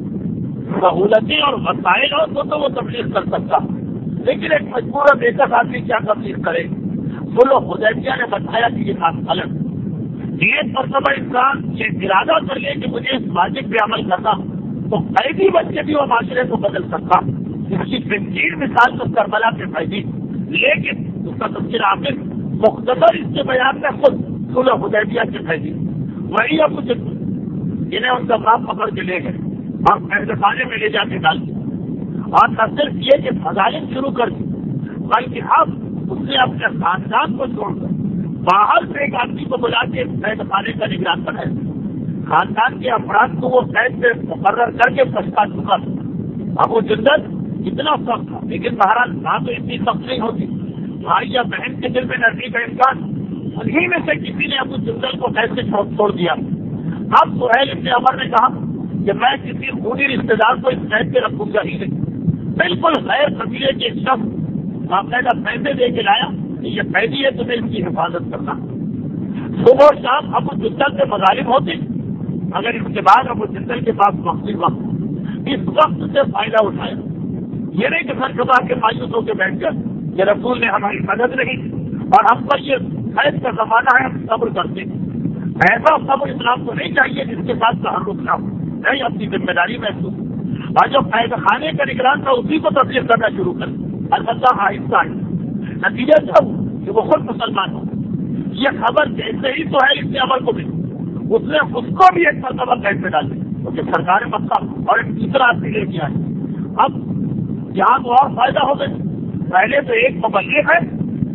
سہولتیں اور وسائل ہو تو, تو وہ تبلیغ کر سکتا، لیکن ایک مجبور بے کس آدمی کیا تبلیغ کرے؟ صلح حدیبیہ نے بتایا کہ یہ بات غلط، ایک مرتبہ انسان یہ ارادہ کر لے کہ مجھے اس واجب پہ عمل کرنا تو قیدی بچے بھی وہ معاشرے کو بدل سکتا، اس کی بہترین مثال تو کربلا کے قیدی، لیکن اس کا تفصیل آخر مختصر اس کے بیان میں خود صلح حدیبیہ کے قیدی وہی اب کچھ جنہیں ان کا باپ پکڑ کے لے گئے اور قید خانے میں لے جا کے ڈال دیا، اور نہ صرف یہ کہ فضائل شروع کر دی بلکہ اب اس نے اپنے خاندان کو چھوڑ کر باہر سے ایک آدمی کو بلا کے قید خانے کا نگران بنایا، خاندان کے افراد کو وہ قید سے مقرر کر کے پچھتا چکا تھا۔ ابو جندل اتنا سخت تھا، لیکن بہرحال نہ تو اتنی سخت نہیں ہوتی، بھائی یا بہن کے دل میں نرمی کا امکان، انہی میں سے کسی نے ابو جندل کو قید سے چھوڑ دیا۔ اب سہیل ابن عمر نے کہا کہ میں کسی خونی رشتے دار کو اس قید کے رکھوں گا ہی نہیں، بالکل غیر قبیلے کے ایک شخص باقاعدہ پیسے دے کے لایا کہ یہ قیدی ہے تمہیں اس کی حفاظت کرنا۔ صبح و شام ابو جندل سے مظالم ہوتے، اگر اس کے بعد ابو جندل کے پاس وقت وقت اس وقت سے فائدہ اٹھایا، یہ نہیں کہ سر چھپا کے مایوس ہو کے بیٹھ کر کہ رسول نے ہماری مدد نہیں اور ہم پر یہ قید کا زمانہ ہے ہم صبر کرتے، ایسا صبر اسلام کو نہیں چاہیے جس کے ساتھ تعلق نہ ہو، نہیں اپنی ذمہ داری محسوس، اور جو قید خانے کا نگران تھا اسی کو تبلیغ کرنا شروع کر البتہ آہستہ آہستہ، نتیجہ تھا کہ وہ خود مسلمان ہو۔ یہ خبر جیسے ہی سہیل ابن عمر کو ملی اس نے اس کو بھی ایک مرتبہ قید میں ڈال دی، کیونکہ سرکار مکہ اور ایک دوسرا آدمی لے کے آئے۔ اب یہاں تو اور فائدہ ہو گئے، پہلے تو ایک مبلغ ہے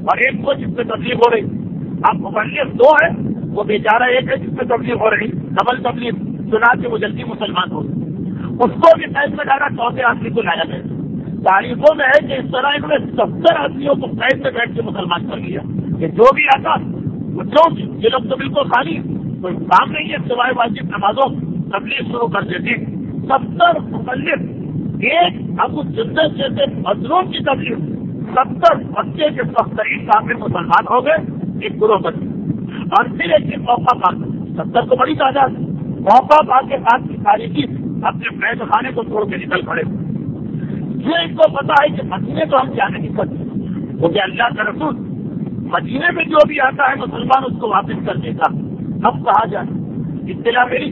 اور ایک کو جس میں تبلیغ ہو رہی. اب مبلغ دو ہے, وہ بیچارہ ایک ہے جس میں تبلیغ ہو رہی, ڈبل تبلیغ سنا کے وہ جلدی مسلمان ہو, اس کو بھی قید میں ڈالا, چوتھے آدمی کو لایا گیا. تاریخوں میں ہے کہ اس طرح انہوں نے ستر آدمیوں کو قید میں بیٹھ کے مسلمان کر لیا کہ جو بھی آتا وہ جو یہ لوگ تو بالکل خالی کوئی کام نہیں ہے سوائے واجب نمازوں تبلیغ شروع کر دیتی. ستر مبلغ ایک ابو جدت جیسے مظلوم کی تبلیغ, ستر بچے کے سخت ترین کافر مسلمان ہو گئے ایک گروہ بچے, اور پھر ایک موقع پا ستر کو بڑی تعداد موقع پا کے بات کی تاریخی اپنے قید خانے کو چھوڑ کے نکل پڑے. یہ ان کو پتا ہے کہ مدینے تو ہم جا نہیں سکتے, کیونکہ اللہ کا رسول مدینے میں جو بھی آتا ہے مسلمان اس کو واپس کر دیتا. اب کہا جائے اطلاع میری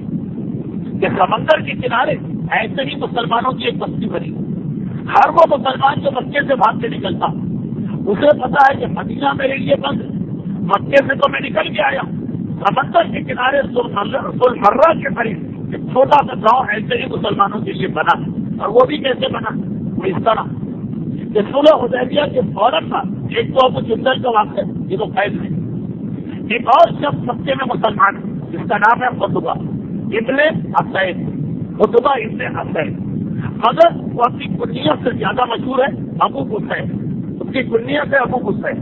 کہ سمندر کے کنارے ایسے ہی مسلمانوں کی ایک بستی بنی, ہر وہ مسلمان جو مکے سے بھاگ کے نکلتا اسے پتا ہے کہ مدینہ میرے لیے بند, مکے سے تو میں نکل کے آیا, سمندر کے کنارے سلمرہ کے قریب ایک چھوٹا سا گاؤں ایسے ہی مسلمانوں کے لیے بنا, اور وہ بھی کیسے بنا, وہ اس طرح کہ صلح حدیبیہ کے فوراً تھا. ایک تو ابو جندل کا واقعہ یہ تو قید ہے, ایک اور شخص مکے میں مسلمان جس کا نام ہے خطبہ ابن اسید, خطبہ ابن اسید, مگر وہ اپنی کنیت سے زیادہ مشہور ہے ابو حسین, اس کی کنیت ہے ابو حسین.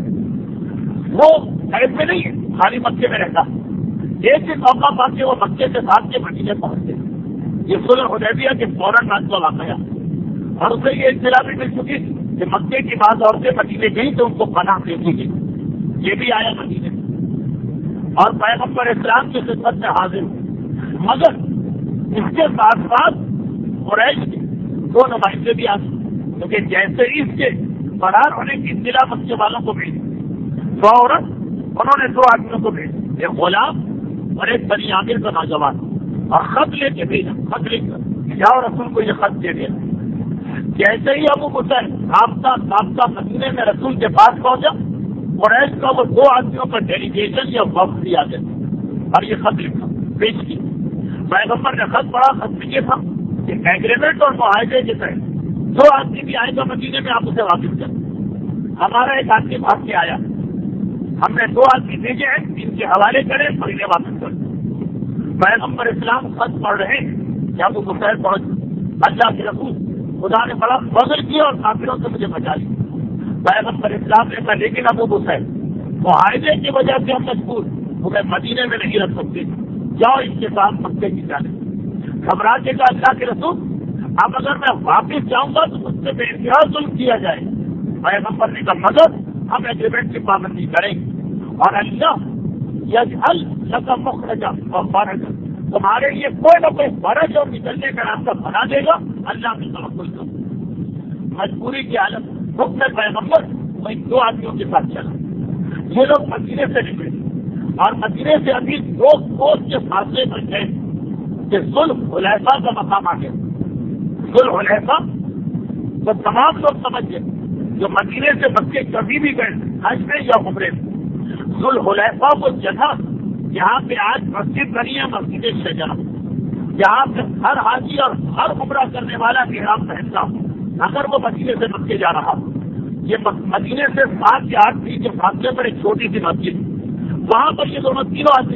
وہ قید میں نہیں ہے, خالی مکے میں رہتا. ایک ہی موقع پا کے وہ مکے سے بھاگ کے مدینے پہنچتے. یہ صلح حدیبیہ کے فوراً بعد کا واقعہ, اور اسے یہ اطلاع بھی مل چکی کہ مکے کی بعض عورتیں مدینے گئی تو ان کو پناہ دے دی گئی. یہ بھی آیا مدینے اور پیغمبر اسلام کی خدمت میں حاضر, مگر اس کے ساتھ ساتھ قریش کے دو نمائندے بھی آتے, کیونکہ جیسے ہی اس کے فرار ہونے کی اطلاع مکے والوں کو بھیجی فوراً انہوں نے دو آدمیوں کو بھیجا, ایک غلام اور ایک بنی عامر کا نوجوان, اور خط لے کے بھیجا, خط لکھ کر جاؤ رسول کو یہ خط دے دیا. جیسے ہی ابو حسین رابطہ رابطہ مدینے میں رسول کے پاس پہنچا, قریش کا وہ دو آدمیوں کا ڈیلیگیشن یا وفد دیا گیا اور یہ خط لکھا پیش کی. پیغمبر نے خط پڑھا, خط میں یہ تھا کہ ایگریمنٹ اور معاہدے کے تحت دو آدمی بھی آئے گا مدینے میں آپ اسے واپس کریں. ہمارا ایک آدمی بھاگ کے آیا, ہم نے دو آدمی بھیجے ہیں, ان کے حوالے کریں اور انہیں واپس کریں. پیغمبر اسلام خط پڑھ رہے ہیں کہ ابو حسین پہنچ, اللہ کے رسول خدا نے بڑا فضل کیا اور کافروں سے مجھے بچا لیا. پیغمبر اسلام نے کہا لیکن ابو حسین معاہدے کی وجہ سے ہم مجبور تمہیں مدینے میں نہیں رکھ سکتے, جاؤ اس کے ساتھ مکے کی جانب. گھبرا کے کہا اللہ کے رسول اب اگر میں واپس جاؤں گا تو مجھ سے بے انتہا ظلم کیا جائے. پیغمبر نے کہا مگر ہم ایگریمنٹ کی پابندی کریں اور اللہ یجعل لک مخرجا اور فرجا, تمہارے لیے کوئی نہ کوئی فرج اور نکلنے کا راستہ بنا دے گا. اللہ کی توکل کرو. مجبوری کی حالت حکم پیغمبر میں دو آدمیوں کے ساتھ چلا. یہ لوگ مدینے سے نکلے اور مدینے سے ابھی دو کوس کے فاصلے پر گئے کہ ذوالحلیفہ حلیفہ کا مقام آ گیا. ذوالحلیفہ تو تمام لوگ سمجھ گئے جو مدینے سے مکے کبھی بھی گئے حج میں یا عمرے میں. ذوالحلیفہ وہ جگہ جہاں پہ آج مسجد بنی ہے, مسجد شجرہ, جہاں پہ ہر حاجی اور ہر عمرہ کرنے والا احرام پہنتا ہوں. اگر وہ مدینے سے مکے جا رہا, یہ مدینے سے سات یا آٹھ میل کے فاصلے پر ایک چھوٹی سی مسجد, وہاں پر یہ دونوں تینوں آدمی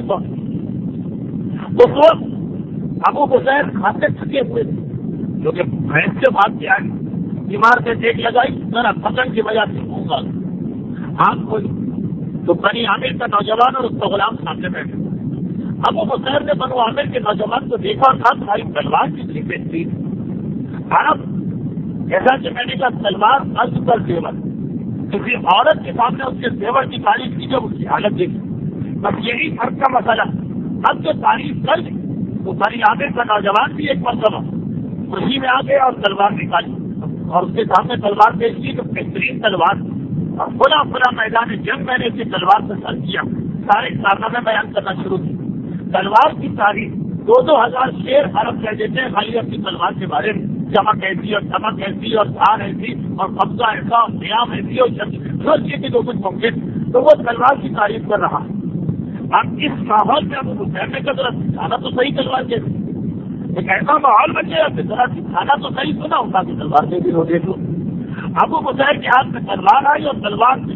پہنچے. اس وقت ابو حسین کھاتے تھکے ہوئے تھے کیونکہ بھینس سے بھاگ کے آئے, بیمار سے دیکھ لگائی, ذرا پکڑ کی وجہ سے ہوں گا آنکھ کھولی تو بنی عامر کا نوجوان اور اس کا غلام سامنے بیٹھے. ابو حسین نے بنو عامر کے نوجوان کو دیکھا اور کہا تمہاری تلوار کتنی بہترین. عرب ایسا کہ میں نے کہا تلوار از پر زیور, کسی عورت کے سامنے اس کے زیور کی تعریف کی جب اس کی حالت دیکھی, بس یہی فرق کا مسئلہ. اب جو تعریف کر دی تو بنی عامر کا نوجوان بھی ایک مرتبہ خوشی میں آ گیا اور تلوار نکالی اور اس کے سامنے تلوار پیش کی تو بہترین تلوار اور کھلا کھلا میدان جنگ میں نے اسی تلوار سے سر کیا. سارے کارنامے بیان کرنا شروع کی. تلوار کی تاریخ دو دو ہزار شیر عرب کہہ دیتے ہیں خالی اپنی تلوار کے بارے میں, چمک ایسی اور چمک ایسی اور دھار ایسی اور قبضہ ایسا اور قیام ایسی اور جو چیز جو کچھ ممکن, تو وہ تلوار کی تعریف کر رہا. اب اس ماحول میں ابو حسین نے ذرا سکھانا تو صحیح تلوار کے, ایک ایسا ماحول بن گیا ذرا سکھانا تو صحیح سنا ہوتا کہ تلوار کے بھی ہو دیکھ لو. ابو حسین کے ہاتھ میں تلوار آئی اور تلوار بجلی کی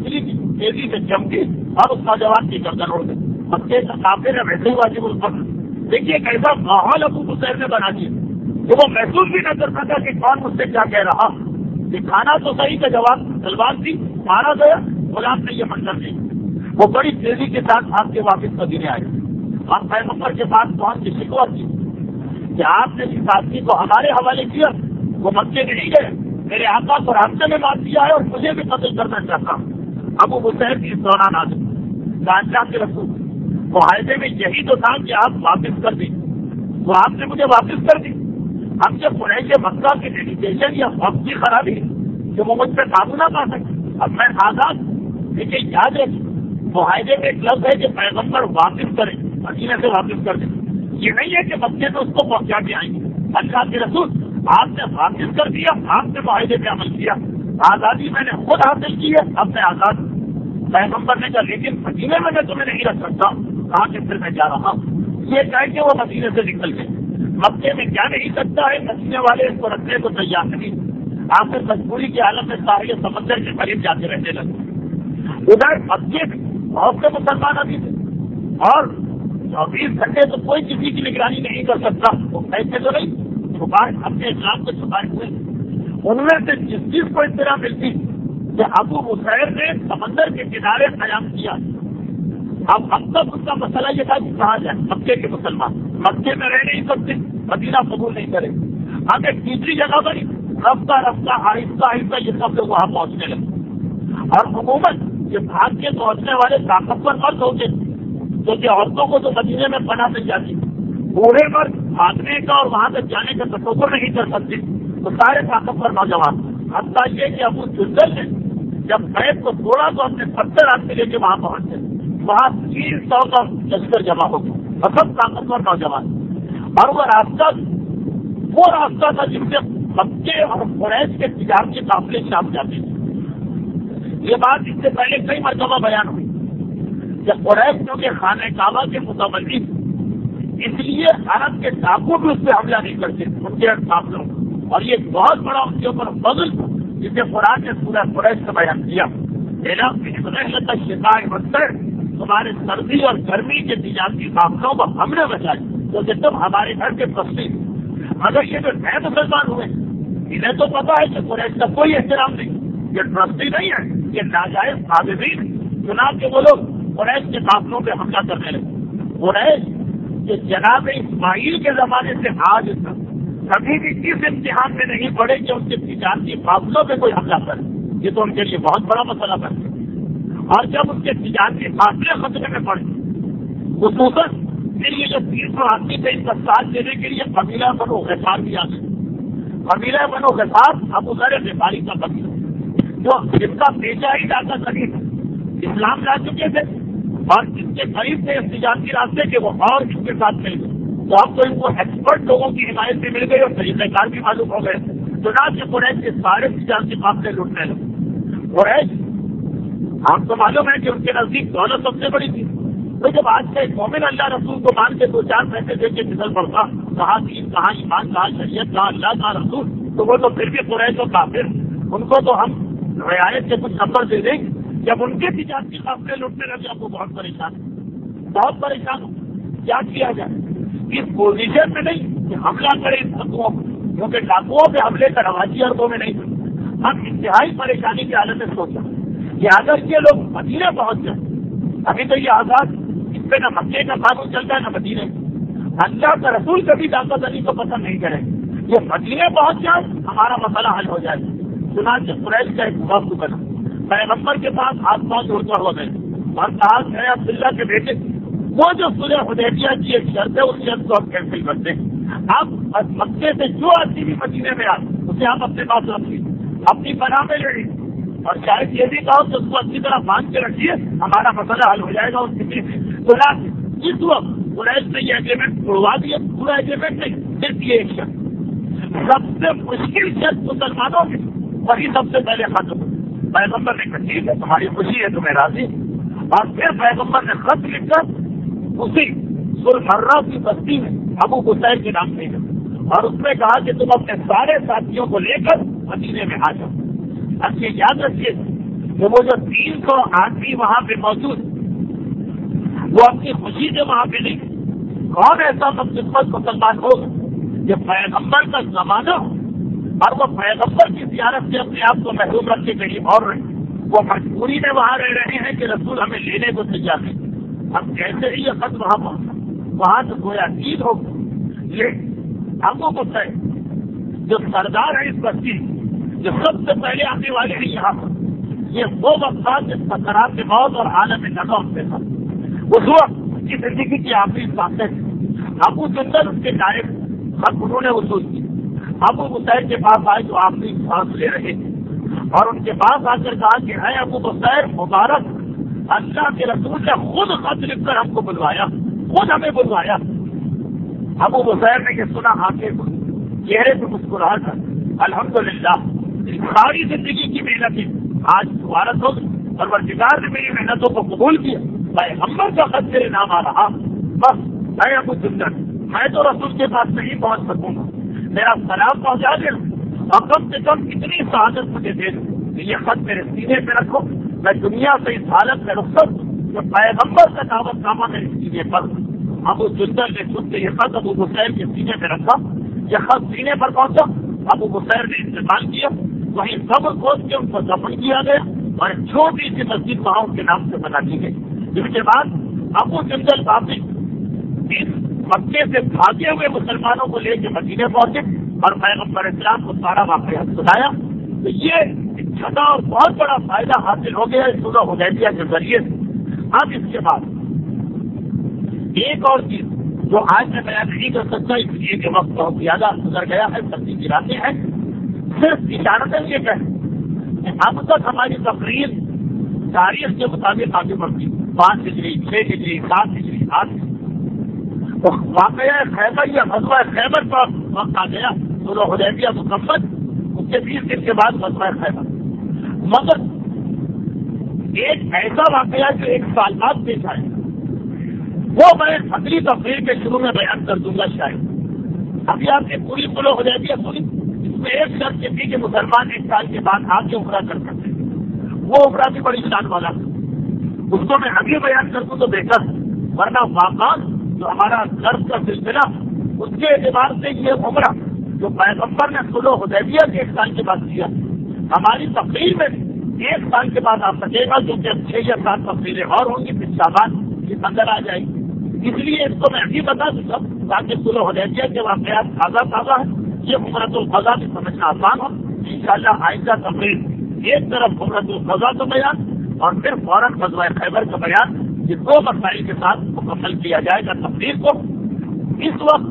تیزی سے چمکی اور اس نوجوان کی گردن اڑ گئی۔ مکے کا کافر ہے ویسے ہی واجب القتل۔ دیکھیے کیسا ماحول ابو بصیر نے بنا دیا کہ وہ محسوس بھی نہ کر سکا کہ کون مجھ سے کیا کہہ رہا۔ دکھانا تو صحیح کا جواب تلوار تھی، مارا گیا، غلام نے یہ منظر نہیں۔ وہ بڑی تیزی کے ساتھ آپ کے واپس مدینے آئے اور پیغمبر کے پاس پہنچ کے شکوہ کی کہ آپ نے جس آدمی کو ہمارے حوالے کیا وہ مکے میں نہیں گئے، میرے آقا کو راستے میں مار دیا ہے اور مجھے بھی قتل کرنا چاہتا ہوں۔ ابو بصیر کی اس دوران آ گئی کے رسول معاہدے میں یہی تو تھا کہ آپ واپس کر دیں، وہ آپ نے مجھے واپس کر دی۔ اب جب قریش مکہ کی ڈیڈیکیشن یا وقت کی خرابی کہ وہ مجھ پہ قابو نہ پا سکے، اب میں آزاد۔ لیکن یاد رکھیں معاہدے میں ایک لفظ ہے کہ پیغمبر واپس کریں، مدینے سے واپس کر دیں، یہ نہیں ہے کہ مکے میں اس کو پہنچا کے آئیں گے۔ اللہ کے رسول آپ نے واپس کر دیا، آپ نے معاہدے پہ عمل کیا، آزادی میں نے خود حاصل کی ہے، اب میں آزاد ہوں۔ پیغمبر نے کہا لیکن مدینے میں میں تمہیں نہیں رکھ سکتا، کہاں کہ پھر میں جا رہا ہوں۔ یہ کہہ کے وہ مدینے سے نکل گئے۔ مکے میں کیا نہیں سکتا ہے، مدینے والے اس کو رکھنے کو تیار نہیں۔ آخر مجبوری کی حالت میں ساحل سمندر کے قریب جا کے رہنے لگے۔ ادھر مکے میں بہت سے مسلمان ابھی تھے اور چوبیس گھنٹے تو کوئی کسی کی نگرانی نہیں کر سکتا، وہ ایسے تو نہیں چھپائے اپنے اسلام کو چھپائے ہوئے۔ ان میں سے جس چیز کو اطلاع ملتی کہ ابو بصیر نے سمندر کے کنارے قیام کیا، اب اب تک اس کا مسئلہ یہ تھا کہ کہاں جائے۔ مکے کے مسلمان مکے میں رہ نہیں سکتے، مدینہ قبول نہیں کرے۔ اب ایک تیسری جگہ بنی، رفتہ رفتہ آہستہ آہستہ یہ سب لوگ وہاں پہنچنے لگے اور عموماً یہ بھاگ کے پہنچنے والے طاقتور مرد ہوتے کیونکہ عورتوں کو تو مدینے میں پناہ مل جاتی، بوڑھے مرد بھاگنے کا اور وہاں تک جانے کا تصور نہیں کر سکتے، تو سارے طاقتور نوجوان حتیٰ یہ کہ ابو جندل نے جب بیت کو توڑا تو اپنے ستر آدمی لے کے وہاں پہنچے، وہاں تین سو کا لشکر جمع ہو گیا اور سب طاقتور نوجوان، اور وہ راستہ وہ راستہ تھا جن سے مکے اور قریش کے تجارتی قافلے شام جاتے تھے۔ یہ بات اس سے پہلے کئی مرتبہ بیان ہوئی کہ قریش کیونکہ خانہ کعبہ کے متولی اس لیے عرب کے ڈاکو بھی اس پہ حملہ نہیں کرتے ان کے قافلوں، اور یہ بہت بڑا ان کے اوپر فضل جسے قرآن نے سورہ قریش کا بیان کیا۔ تمہارے سردی اور گرمی کے تجارتی قافلوں کو ہم نے بچایا کیونکہ تم ہمارے گھر کے فصلی، مگر یہ جو نئے مسلمان ہوئے انہیں تو پتا ہے کہ قریش کا کوئی احترام نہیں، یہ ٹرسٹی نہیں ہے، یہ ناجائز قابضین، چنانچہ وہ لوگ قریش کے قافلوں پہ حملہ کرنے لگے۔ قریش کہ جناب اسماعیل کے زمانے سے آج تک کبھی بھی اس امتحان میں نہیں پڑے کہ ان کے تجارتی قافلوں پہ کوئی حملہ کرے، یہ تو ان کے لیے بہت بڑا مسئلہ بن گیا۔ اور جب ان کے تجارتی قافلے خطرے میں پڑے، خصوصاً پھر یہ جو تین سو آدمی تھے ان کا ساتھ دینے کے لیے قبیلہ بنو غفار بھی آ گئے۔ قبیلہ بنو غفار ابو ذر غفاری کا قبیلہ جو جن کا پیشہ ہی ڈاکہ سنی اسلام لا چکے تھے اور جس کے قریب تھے اس تجارتی راستے کے، وہ اور اس کے ساتھ مل گئے، تو اب تو ان کو ایکسپرٹ لوگوں کی حمایت بھی مل گئی اور طریقہ کار بھی معلوم ہو گئے، چنانچہ قریش کے سارے تجارتی قافلے لوٹنے لگے۔ قریش آپ کو معلوم ہے کہ ان کے نزدیک دولت سب سے بڑی تھی، تو جب آج کا ایک مومن اللہ رسول کو مان کے دو چار پیسے دے کے نکل پڑتا، کہاں دین کہاں ایمان کہاں شریعت کہاں اللہ کہاں رسول، تو وہ تو پھر بھی قریش و کافر، ان کو تو ہم رعایت کے کچھ نمبر دے دیں۔ جب ان کے تجارتی قافلے لوٹنے لگے اب وہ بہت پریشان بہت پریشان کیا کیا جائے اس پوزیشن میں نہیں کہ حملہ کرے ان ڈاکوؤں کو، کیونکہ ڈاکوؤں پہ حملے کا رواجی عربوں میں نہیں تھا۔ ہم انتہائی پریشانی کی حالت میں سوچا کہ اگر یہ لوگ مدینے پہنچ جائیں، ابھی تو یہ آزاد، اس پہ نہ مکے کا قانون چلتا ہے نہ مدینے، اللہ کا رسول کبھی ڈاکہ زنی کو پسند نہیں کرے، یہ مدینے پہنچ جائے ہمارا مسئلہ حل ہو جائے۔ چنانچہ قریش کا ایک وفد بنا، پیغمبر کے پاس ہاتھ پاؤں جوڑتا ہوا گئے اور کہا ہے عبداللہ کے بیٹے وہ جو صلح حدیبیہ کی ایک شرط ہے اس شرط کو ہم کینسل کرتے ہیں، اب مکے سے جو آدمی بھی مدینے میں آئے اسے ہم اپنے پاس رکھیے، اپنی پناہ میں لڑی، اور شاید یہ بھی کہو کہ اس کو اچھی طرح باندھ کے رکھیے، ہمارا مسئلہ حل ہو جائے گا اس کسی سے۔ اس وقت قریش نے یہ ایگریمنٹ توڑوا دیا، پورا ایگریمنٹ نہیں، صرف یہ ایک شرط، سب سے مشکل شرط مسلمانوں کی وہی سب سے پہلے ختم ہو۔ پیغمبر نے کہا ٹھیک ہے تمہاری خوشی ہے تمہیں راضی، اور پھر پیغمبر نے خط لکھ کر اسی سلحرہ کی بستی میں ابو بصیر کے نام سے اور اس میں کہا کہ تم اپنے سارے ساتھیوں کو لے کر مدینے میں آ جاؤ۔ اب یہ یاد رکھیے کہ وہ جو تین سو آدمی وہاں پہ موجود وہ اپنی خوشی سے وہاں پہ نہیں. کون ایسا بدقسمت مسلمان ہوگا کہ پیغمبر کا زمانہ ہو اور وہ پیغمبر کی زیارت سے اپنے آپ کو محروم رکھ کے کہیں اور رہے. وہ مجبوری میں وہاں رہ رہے ہیں کہ رسول ہمیں لینے کو تیار ہے. اب جیسے ہی یہ خط وہاں پہنچا وہاں تو گویا عید ہو یہ ابو بکر جو سردار ہے اس بستی جو سب سے پہلے آنے والے ہیں یہاں پر یہ وہ وقت تھا جس سکرات موت اور عالم نظر پہ تھا. اس وقت کی زندگی کی آخری سانسیں ابو جندل اس کے ڈائریکٹ خط انہوں نے وصول کی. ابو بصیر کے پاس آئے جو آخری سانس لے رہے تھے اور ان کے پاس آ کر کہا کہ ہے ابو بصیر مبارک اللہ کے رسول نے خود خط لکھ کر ہم کو بلوایا خود ہمیں بلوایا. ابو بصیر نے یہ سنا آنکھیں چہرے پہ مسکراہٹ الحمدللہ ساری زندگی کی محنت آج مبارک ہو اور پروردگار نے میری محنتوں کو قبول کیا. پیغمبر کا خط میرے نام آ رہا بس میں ابو جندل میں تو رسول کے پاس نہیں پہنچ سکوں گا میرا سلام پہنچا دے اور کم سے کم اتنی سعادت مجھے دے دوں کہ یہ خط میرے سینے پہ رکھو میں دنیا سے اس حالت میں رخصت ہوں کہ پیغمبر کا دعوت نامہ میرے سینے پر. ابو جندل نے خود سے یہ خط ابو بصیر کے سینے پہ رکھا. یہ خط سینے پر پہنچا ابو بصیر نے استعمال کیا وہیں قبر کھود کے ان کو دفن کیا گیا اور ایک چھوٹی سی مسجد وہاں کے نام سے بنا دی گئی. جس کے بعد ابو جندل واپس مکے سے بھاگے ہوئے مسلمانوں کو لے کے مدینے پہنچے اور پیغمبر اسلام کو سارا واقعہ سنایا. تو یہ چھٹا اور بہت بڑا فائدہ حاصل ہو گیا صلح حدیبیہ کے ذریعے سے. اب اس کے بعد ایک اور چیز جو آج میں بیان نہیں کر سکتا اس لیے کہ وقت بہت زیادہ گزر گیا ہے سبزی گراتے ہیں صرف اشارتیں یہ کہیں کہ اب تک ہماری تقریر تاریخ کے مطابق آگے بڑھتی پانچ ہجری چھ ہجری سات ہجری آٹھ تو واقعہ خیبر یا غزوہ خیبر کا وقت آ گیا صلح حدیبیہ مکمل اس کے بیس دن کے بعد غزوہ خیبر. مگر ایک ایسا واقعہ جو ایک سال بعد پیش آئے وہ میں اگلی تقریر کے شروع میں بیان کر دوں گا. شاید ابھی آپ نے پوری صلح حدیبیہ سنی اس میں ایک شرط یہ تھی کہ مسلمان ایک سال کے بعد آ کے عمرہ کر سکتے وہ عمرہ بھی بڑی شان والا اس کو میں ابھی بیان کر دوں تو بہتر ورنہ واقعات جو ہمارا درس کا سلسلہ اس کے اعتبار سے یہ عمرہ جو پیغمبر نے صلح حدیبیہ کے ایک سال کے بعد کیا ہماری تقریر میں ایک سال کے بعد آ سکے گا کیونکہ چھ یا سات تقریریں اور ہوں گی پھر شعبان کی اندر آ جائے گی. اس لیے اس کو میں ابھی بتا دوں تاکہ صلح حدیبیہ کے واقعات تازہ تازہ ہیں یہ عمرۃ القضا بھی سمجھنا آسان ہو. انشاءاللہ آئندہ تقریر ایک طرف عمرۃ القضا کا بیان اور پھر فوراً غزوہ خیبر کا بیان یہ دو مسائل کے ساتھ مکمل کیا جائے گا تقریر کو. اس وقت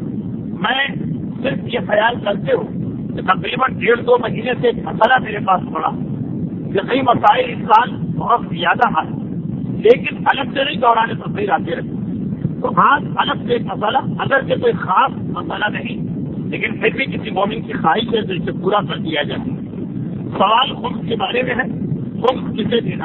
میں صرف یہ خیال کرتے ہوں کہ تقریباً ڈیڑھ دو مہینے سے ایک مسئلہ میرے پاس پڑا کہ کئی مسائل اس سال بہت زیادہ آئے لیکن الگ سے نہیں دورانے تقریر آتے رہے تو آج الگ سے ایک مسئلہ اگر کہ کوئی خاص مسئلہ نہیں لیکن پھر بھی کسی مومن کی خواہش ہے تو اسے پورا کر دیا جائے. سوال خمس کے بارے میں ہے خمس کسے دینا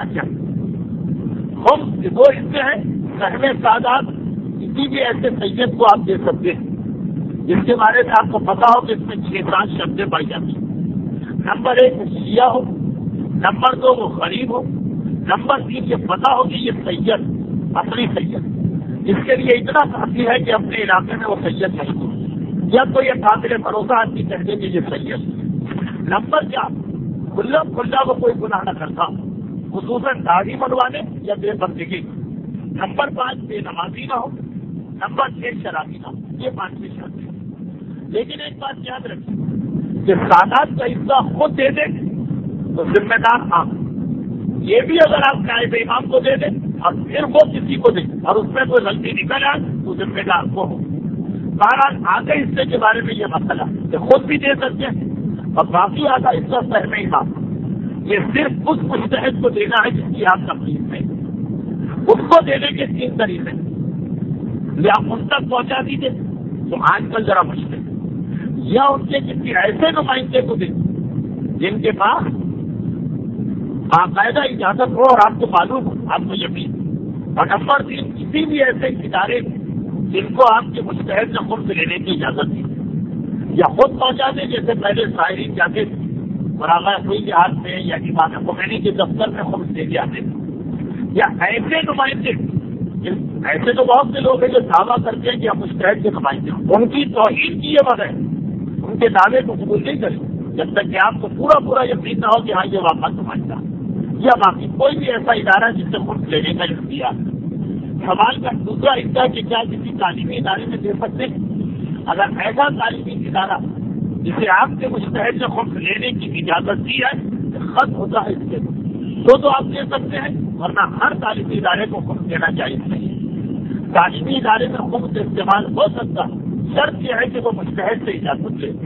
چاہیے. خمس وہ اس میں ہے سہم سعادت کسی بھی ایسے سید کو آپ دے سکتے ہیں جس کے بارے میں آپ کو پتا ہو کہ اس میں چھ سات شبدیں پائی جاتی ہیں. نمبر ایک شیعہ ہو نمبر دو وہ غریب ہو نمبر تین یہ پتا ہو کہ یہ سید اصلی سید اس کے لیے اتنا کافی ہے کہ اپنے علاقے میں وہ سید نہیں ہو یا تو یہ قابل بھروسہ آدمی کہتے کہ یہ سید. نمبر چار کھلا کھلا وہ کوئی گناہ نہ کرتا خصوصاً داڑھی بنوانے یا بے بندگی. نمبر پانچ بے نمازی نہ ہو نمبر چھ شرابی نہ ہو. یہ پانچویں شرط ہے. لیکن ایک بات یاد رکھیں کہ سادات کا حصہ خود دے دیں تو ذمہ دار آپ یہ بھی اگر آپ نائب امام کو دے دیں اور پھر وہ کسی کو دیں اور اس میں کوئی غلطی نکل آئے تو ذمہ دار کو ہو. بہرحال آگے حصے کے بارے میں یہ مسئلہ کہ خود بھی دے سکتے ہیں اور باقی آدھا حصہ سہم امام یہ صرف اس مجتہد کو دینا ہے جس کی آپ تکلیف میں اس کو دینے کے تین طریقے یا ان تک پہنچا دیجیے تو آج کل ذرا مشکل یا ان کے کسی ایسے نمائندے کو دیں جن کے پاس باقاعدہ اجازت ہو اور آپ کو معلوم ہو آپ کو یقین. اور نمبر تین کسی بھی ایسے ادارے جن کو آپ کے مستحد نے خود لینے کی اجازت دی یا خود پہنچا دیں جیسے پہلے شاعری جاتے تھے اور آغا کوئی کے ہاتھ میں یا امام خمینی کے دفتر میں خمس دے کے آتے ہیں، یا ایسے نمائندے، ایسے تو بہت سے لوگ ہیں جو دعویٰ کرتے ہیں کہ ہم مجتہد کے نمائندے ہیں، ان کی توہین کی یہ وجہ ہے، ان کے دعوے کو قبول نہیں کریں جب تک کہ آپ کو پورا پورا یقین نہ ہو کہ ہاں یہ واقعہ نمائندہ یا باقی کوئی بھی ایسا ادارہ جس سے خود لینے کا اختیار۔ سوال کا دوسرا حصہ کہ کیا کسی تعلیمی ادارے میں دے سکتے ہیں؟ اگر ایسا تعلیمی ادارہ جسے آپ کے مجتہد سے خود لینے کی اجازت دی ہے، خط ہوتا ہے اس کے تو تو آپ دے سکتے ہیں، ورنہ ہر تعلیمی ادارے کو خود دینا چاہیے نہیں۔ تعلیمی ادارے میں خود استعمال ہو سکتا، شرط یہ ہے کہ وہ مجتہد سے اجازت لے۔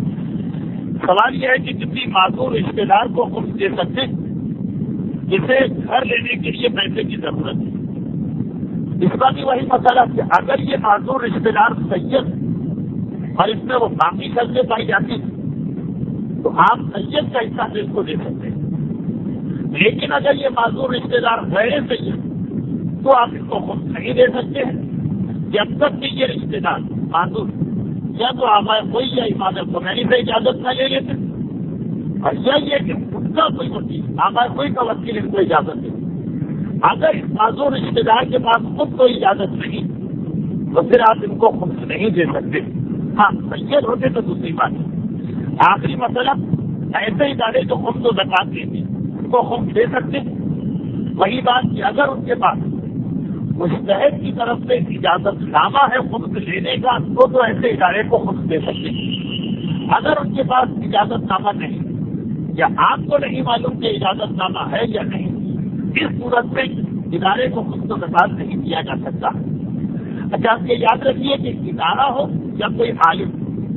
سوال یہ ہے کہ کسی معذور رشتے دار کو خود دے سکتے ہیں جسے گھر لینے کے لیے پیسے کی ضرورت ہے۔ اس کا بھی وہی مسئلہ کہ اگر یہ معذور رشتے دار سید اور اس میں وہ باقی شرطیں پائی جاتی تو آپ سید کا حصہ اس کو دے سکتے ہیں، لیکن اگر یہ معذور رشتے دار غیر سید تو آپ اس کو خود نہیں دے سکتے ہیں جب تک کہ یہ رشتے دار معذور یا تو آبائے کوئی یا امام خمینی سے اجازت نہ لے لیتے، اور یا یہ کہ ان کا کوئی وکیل آبائے کوئی کا وکیل ان کو اجازت دے۔ اگر اس معذور رشتے دار کے پاس خود کوئی اجازت نہیں تو پھر آپ ان کو خود نہیں دے سکتے۔ ہاں سید ہوتے تو دوسری بات ہے۔ آخری مسئلہ، ایسے ادارے جو خود کو زکات دیتے ان کو خود دے سکتے، وہی بات کہ اگر ان کے پاس مجتہد کی طرف سے اجازت نامہ ہے خود لینے کا تو تو ایسے ادارے کو خود دے سکتے ہیں۔ اگر ان کے پاس اجازت نامہ نہیں یا آپ کو نہیں معلوم کہ اجازت نامہ ہے یا نہیں، اس صورت میں ادارے کو خود کو زکات نہیں دیا جا سکتا۔ اچھا آپ یہ یاد رکھیے کہ ادارہ ہو یا کوئی عالم،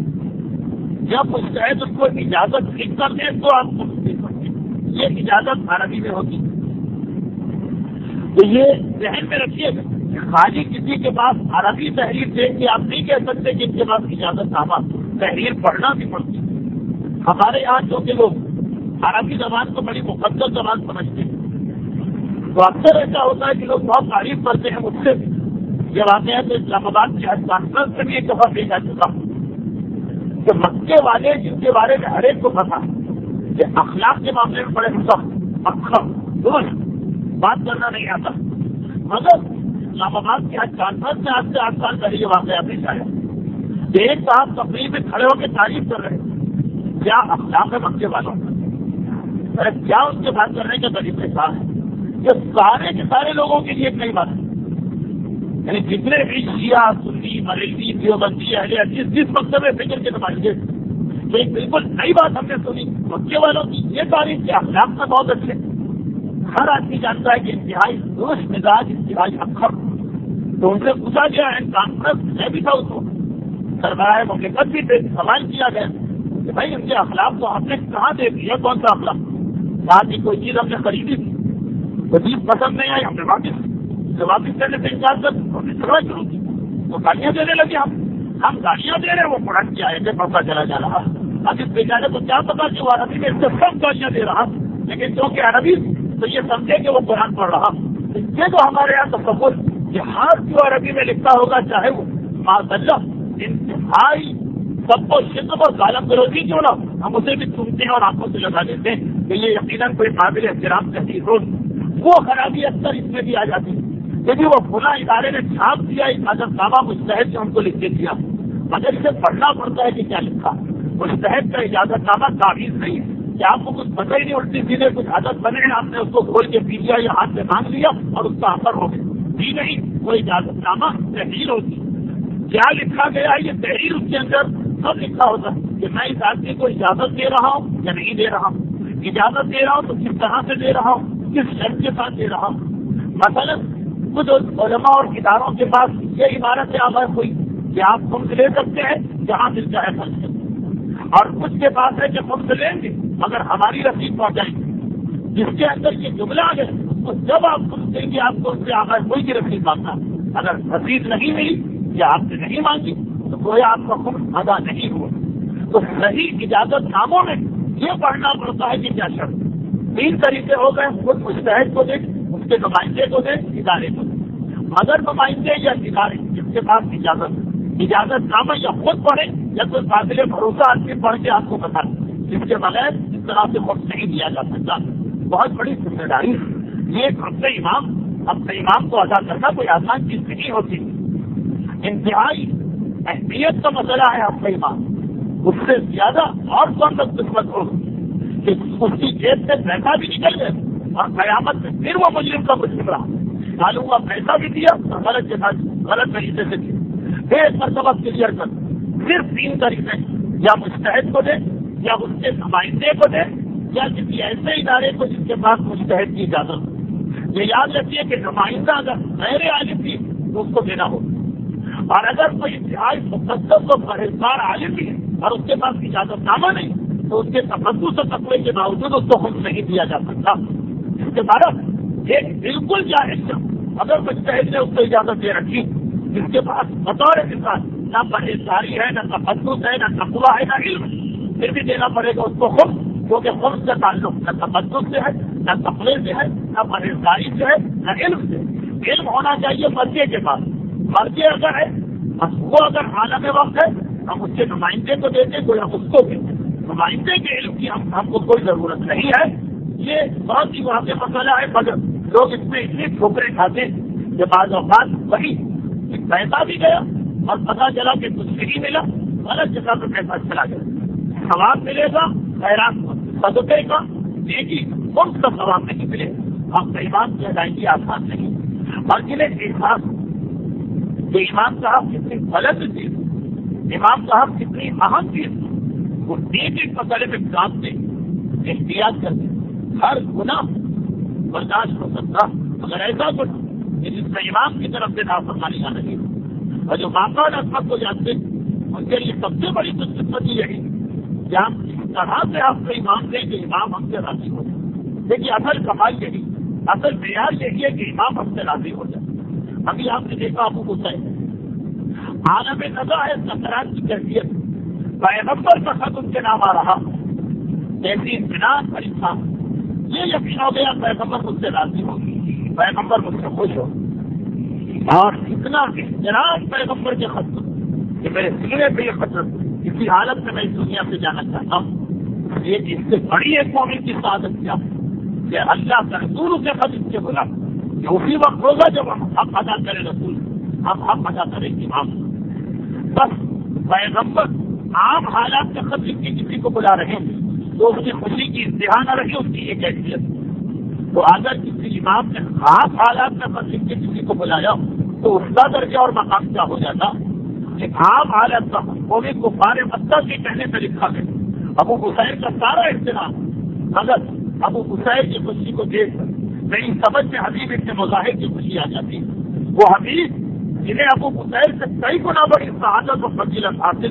جب مجتہد اس کو اجازت لکھ کر دیں تو آپ خود دے سکتے ہیں، یہ اجازت عربی میں ہوتی ہے۔ تو یہ ذہن میں رکھیے گا کہ خالی کسی کے پاس عربی تحریر دیکھ کے آپ نہیں کہہ سکتے کہ ان کے پاس اجازت نامہ، تحریر پڑھنا بھی پڑتی ہے۔ ہمارے یہاں جو کہ لوگ عربی زبان کو بڑی مقدس زبان سمجھتے ہیں تو اکثر ایسا ہوتا ہے کہ لوگ بہت تعریف کرتے ہیں مجھ سے بھی۔ یہ واقعہ تو اسلام آباد کے حج کانفرنس سے بھی ایک دفعہ پیش آ چکا کہ مکے والے جن کے بارے میں ہر ایک کو پتا کہ اخلاق کے معاملے میں بڑے سخت اکثر درست بات کرنا نہیں آتا، مگر اسلام آباد کے حج کانفرنس میں آج سے آٹھ سال پہلے یہ واقعہ پیش آیا کہ ایک صاحب تقریب میں کھڑے ہو کے تعریف کر رہے ہیں کیا اخلاق ہے مکے والوں کا، کیا ان کے بات کرنے کا طریقہ کار ہے، یہ سارے کے سارے لوگوں کے لیے ایک نئی بات ہے۔ یعنی جتنے بھی شیعہ سنی بریلوی دیوبندی اہل حدیث جس مقصد میں فکر کے نمائندے تو ایک بالکل نئی بات ہم نے سنی مکے والوں کی یہ تعریف کے اخلاق میں بہت اچھے، ہر آدمی جانتا ہے کہ انتہائی درست مزاج انتہائی اکثر، تو ان سے پوچھا گیا ہے کانفرنس میں بھی تھا اس کو سربراہ مملکت بھی تھے، سوال کیا گیا کہ بھائی ان کے اخلاق تو ہم نے کہاں دیکھ لیا، کون سا اخلاق، کہا کہ کوئی چیز ہم نے خریدی تھی وہ چیز پسند نہیں آئی، ہم نے واپس واپس کرنے سے انکار کر ہم نے جھگڑا شروع کی تو گالیاں دینے لگے، ہم ہم گالیاں دے رہے ہیں، وہ قرآن کی آیتیں پڑھتا چلا جا رہا، اب اس بیچارے کو کیا پتا کہ وہ عربی میں اس سے سب گالیاں دے رہا، لیکن کیونکہ عربی تو یہ سمجھے کہ وہ قرآن پڑھ رہا۔ یہ تو ہمارے یہاں تصور کہ ہر جو عربی میں لکھتا ہوگا چاہے وہ ماشاءاللہ انتہائی سب کو شدت اور غالب گلوچی کیوں نہ ہم اسے بھی سنتے ہیں اور آنکھوں سے لگا دیتے ہیں کہ یہ یقیناً کوئی قابل احترام تحریر ہو، وہ خرابی اکثر اس میں بھی آ جاتی ہے کیونکہ وہ فلاں ادارے نے چھاپ دیا اجازت نامہ مجتہد سے ان کو لکھ کے دیا، مگر اسے پڑھنا پڑتا ہے کہ کیا لکھا، مجتہد کا اجازت نامہ تعویذ نہیں ہے کہ آپ کو کچھ پتہ ہی نہیں، الٹی سیدھے کچھ عادت بنے آپ نے اس کو کھول کے پی لیا یا ہاتھ سے مانگ لیا اور اس کا اثر ہو گیا، جی نہیں، وہ اجازت نامہ تحریر ہوتی، کیا لکھا گیا ہے یہ تحریر اس کے اندر سب لکھا ہوتا ہے کہ میں اس آدمی کو اجازت دے رہا ہوں یا نہیں دے رہا ہوں، اجازت دے رہا ہوں تو کس طرح سے دے رہا ہوں، کس شرط کے ساتھ دے رہا ہوں۔ مثلاً کچھ علماء اور اداروں کے پاس یہ عبارت ہے آباد ہوئی کہ آپ خود لے سکتے ہیں جہاں دل چاہے خرچ کریں، اور کچھ کے پاس ہے کہ خود لیں گے مگر ہماری رسید پہنچائیں گے، جس کے اندر یہ جملہ ہے تو جب آپ خود دیں گے آپ کو اس سے آباد کوئی کی رسید مانگنا، اگر رسید نہیں ملی یا آپ سے نہیں مانگی تو کوئی آپ کا خود ادا نہیں ہوا۔ تو صحیح اجازت ناموں میں یہ پڑھنا پڑتا ہے کہ کیا شرط، تین طریقے ہو گئے، خود مجتہد کو دیں، اس کے نمائندے کو دیں، ادارے کو دیں، مگر نمائندے یا ادارے جس کے پاس اجازت اجازت نامہ یا خود پڑھے یا کوئی قابل بھروسہ آدمی پڑھ کے آپ کو بتا اس کے بغیر اس طرح سے خود نہیں دیا جا سکتا. بہت بڑی ذمہ داری یہ ایک اپنے امام اپنے امام کو ادا کرنا کوئی آسان چیز نہیں ہوتی. انتہائی اہمیت کا مسئلہ ہے اپنے امام. اس سے زیادہ اور کون سا قسمت ہو کہ اس کی جیب سے پیسہ بھی نکل گئے اور قیامت میں پھر وہ مجرم کا مجرم رہا. معلوم ہوا پیسہ بھی دیا اور غلط جگہ غلط طریقے سے دیا. ایک مرتبہ کلیئر کر صرف تین طریقے یا مستحد کو دے یا اس کے نمائندے کو دے یا کسی ایسے ادارے کو جس کے پاس مستحد کی اجازت. یہ یاد رکھیے کہ نمائندہ اگر غیر عالم تھی تو اس کو دینا ہو, اور اگر کوئی انتہائی مقدس و پرہیزگار عالم بھی ہے اور اس کے پاس اجازت نامہ نہیں تو اس کے تقدس و تقوی کے باوجود اس کو خود نہیں دیا جا سکتا. اس کے بعد ایک بالکل جاہل اگر مستحد نے اس کو اجازت دے رکھی جس کے پاس بطور مثال نہ پرہیزگاری ہے نہ تقدس ہے نہ تقوی ہے نہ علم, پھر بھی دینا پڑے گا اس کو خود, کیونکہ خود کا تعلق نہ تقدس سے ہے نہ تقوی سے ہے نہ پرہیزگاری سے ہے نہ علم سے. علم ہونا چاہیے مرضی کے پاس. مرضی اگر ہے وہ اگر عالم وقت ہے ہم اس کے نمائندے کو دیتے کوئی ہم اس کو دیتے. نمائندے کے علم کی ہم ہم کو کوئی ضرورت نہیں ہے. یہ بہت ہی واقع مسئلہ ہے, مگر لوگ اس میں اتنی ٹھوکریں کھاتے کہ بعض اوقات وہی پیسہ بھی گیا اور پتا چلا کہ کچھ نہیں ملا, غلط جگہ پہ پیسہ چلا گیا. ثواب ملے گا خیرات صدقے کا نیکی ان کا ثواب نہیں ملے. ہم ایمان کی ادائیگی آسان نہیں. اور جنہیں احساس کہ امام صاحب کتنی غلط چیز, امام صاحب کتنی اہم چیز, وہ نیکی مسئلے میں کام دیں احتیاط کرتے ہر گناہ برداشت ہو سکتا مگر ایسا کچھ جس میں امام کی طرف سے نافرمانی نہ رہی. اور جو ماقبل عصمت کو جانتے ان کے لیے سب سے بڑی خدمت یہی کہ ہم اس طرح سے آپ کو امام دیں کہ امام ہم سے راضی ہو جائے. دیکھیے اصل کمال یہی, اصل معیار یہی ہے کہ امام ہم سے راضی ہو جائے. ابھی آپ نے دیکھا ابو حسین عالم نظر ہے سکرات کی کیفیت, پیغمبر کا خط ان کے نام آ رہا, ایسی اطمینان پر انسان یہ یقین ہو گیا پیغمبر مجھ سے راضی ہو, پیغمبر مجھ سے خوش ہو. اور اتنا احترام پیغمبر کے خط کہ میرے سینے پہ یہ خط کسی حالت میں میں اس دنیا سے جانا چاہتا ہوں. یہ اس سے بڑی ایک مومن کی سعادت کیا کہ اللہ کا رسول اسے خط اس کے بلا کہ اسی وقت ہوگا جب ہم حق ادا کریں رسول, ہم حق ادا کریں امام. بس پیغمبر عام حالات میں خط لکھ کے کسی کو بلا رہے ہیں تو اس کی خوشی کی انتہا نہ رکھے, اس کی ایک حیثیت. تو اگر کسی امام نے خاص حالات میں خط لکھ کے کسی کو بلایا تو اس کا درجہ اور مقام کیا ہو جاتا کہ عام حالت کا قومی کفار مکہ کے کہنے پہ لکھا گیا. ابو حسین کا سارا احترام, مگر ابو حسین کی خوشی کو دیکھ کر میری سمجھ میں حبیب ابن مظاہر کی خوشی آ جاتی. وہ حبیب جنہیں ابو حسین سے کئی گنا بڑی سعادت و فضیلت حاصل.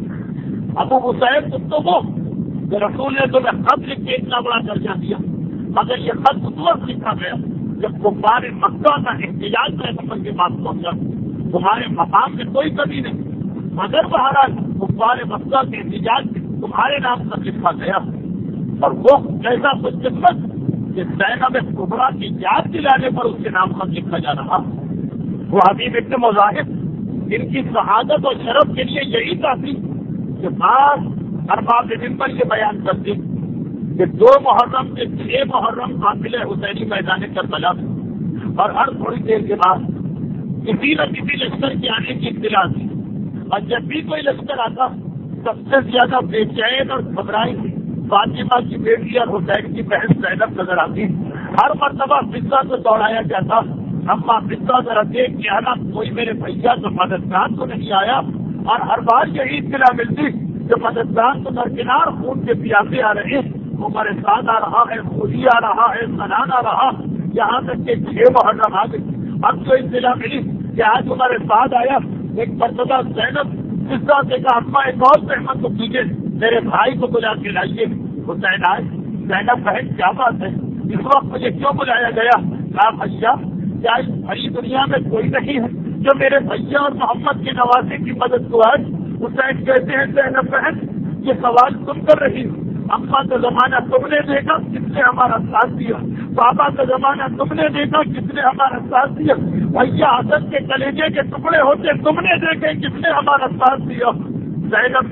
ابو حسین تم تو وہ کہ رسول نے تمہیں خط لکھ کے اتنا بڑا درجہ دیا, مگر یہ خط اس وقت لکھا گیا جب کفار مکہ کا احتجاج پیغمبر کے پاس پہنچا. تمہارے مقام میں کوئی کمی نہیں, مگر بہرحال کفار مکہ کے احتجاج تمہارے نام پر لکھا گیا. اور وہ کیسا خوش قسمت کہ زینب کبریٰ کی یاد دلانے پر اس کے نام پر لکھا جا رہا. وہ حبیب ابن مظاہر ان کی شہادت اور شرف کے لیے یہی کافی کہ بعض ارباب ممبر یہ بیان کرتے کہ دو محرم سے چھ محرم قافلہ حسینی میدان کربلا میں, اور ہر تھوڑی دیر کے بعد کسی نہ کسی لشکر کے آنے کی اطلاع تھی. اور جب بھی کوئی لشکر آتا سب سے زیادہ بے چین اور گھبرائی تھی فاطمہ کی بیٹی اور حسین کی بہن زینب نظر آتی. ہر مرتبہ فضا کو دوڑایا جاتا, اما فضا ذرا دیکھ کے آنا کوئی میرے بھیا تو مددگار تو نہیں آیا. اور ہر بار یہی اطلاع ملتی کہ مددگار تو درکنار خون کے پیاسے آ رہے ہیں, عمر سعد آ رہا ہے, خوشی آ رہا ہے, سنان آ رہا, یہاں تک کہ چھ محرم آ گئی. اب جو اطلاع ملی کہ آج عمر سعد آیا, ایک مرتبہ زینب فضا سے کہا اما ایک اور زحمت کو کیجیے, میرے بھائی کو بلا کے لائیے. حسین آئے. زینب بہن کیا بات ہے, اس وقت مجھے کیوں بلایا گیا؟ کہا بھیا کیا اس بڑی دنیا میں کوئی نہیں ہے جو میرے بھیا اور محمد کے نوازے کی مدد کو آج؟ حسین کہتے ہیں زینب بہن یہ سوال تم کر رہی ہو, اما کا زمانہ تم نے دیکھا کس نے ہمارا ساتھ دیا, بابا کا زمانہ تم نے دیکھا کس نے ہمارا ساتھ دیا, بھیا حسن کے کلیجے کے ٹکڑے ہوتے تم نے دیکھے کس نے ہمارا ساتھ دیا. زینب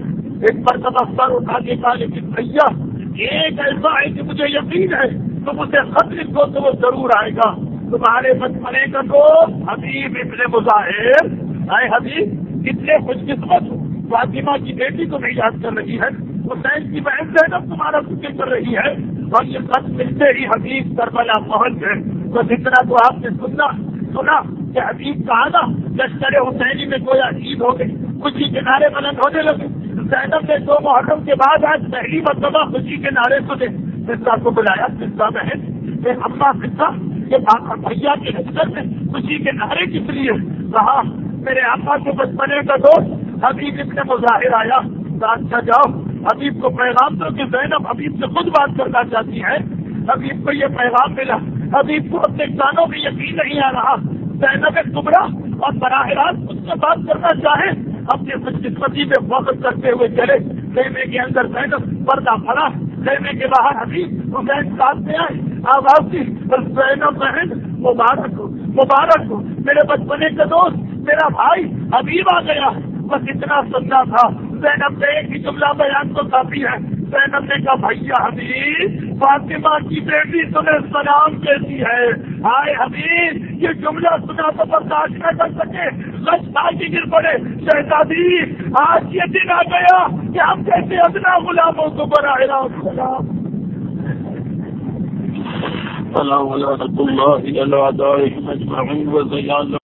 ایک مرتبہ سر اٹھا کے کہا لیکن بھیا ایک ایسا ہے کہ مجھے یقین ہے تم اسے خط لکھو تو وہ ضرور آئے گا. تمہارے بچپنے کا دوست حبیب ابن مظاہر. اے حبیب کتنے خوش قسمت ہو, فاطمہ کی بیٹی تمہیں یاد کر رہی ہے, حسین کی بہن زینب تمہارا ذکر کر رہی ہے, اور یہ خط ملتے ہی حبیب کربلا پہنچ گئے. تو جتنا تو آپ نے سننا سنا کہ حبیب کہا نا لشکر حسینی میں کوئی عید ہو گئی, خوشی کے نعرے بلند ہونے لگے. زینب نے دو محرم کے بعد آج پہلی مرتبہ خوشی کے نعرے سنے. فضا کو بلایا, فضا بہن یہ اماں فضا یہ بھیا کے لشکر میں خوشی کے نعرے کس لیے؟ کہا میرے آقا کے بچپنے کا دوست حبیب ابن مظاہر آیا. اچھا جاؤ حبیب کو پیغام دو کہ زینب حبیب سے خود بات کرنا چاہتی ہے. حبیب کو یہ پیغام ملا. حبیب کو اپنے کانوں میں یقین نہیں آ رہا. زینب کبریٰ اور براہ راست اس سے بات کرنا چاہے. اپنے خوش قسمتی میں فخر کرتے ہوئے چلے. خیمے کے اندر زینب پردہ پڑا, خیمے کے باہر حبیب حسین ساتھ میں آئے. آواز دی زینب بہن مبارک ہو مبارک ہو, میرے بچپنے کا دوست میرا بھائی حبیب آ گیا. بس اتنا سننا تھا. زینب نے ایک ہی جملہ بیان تو کافی ہے. زینب نے کہا بھیا حبیب فاطمہ کی بیٹی تمہیں سلام کہتی ہے. ہائے حبیب یہ جملہ سنا تو برداشت نہ کر سکے, لشکا کی گر پڑے. شہزادی آج یہ دن آ گیا کہ ہم جیسے ادنا غلاموں کو براہ راست سلام. اللہ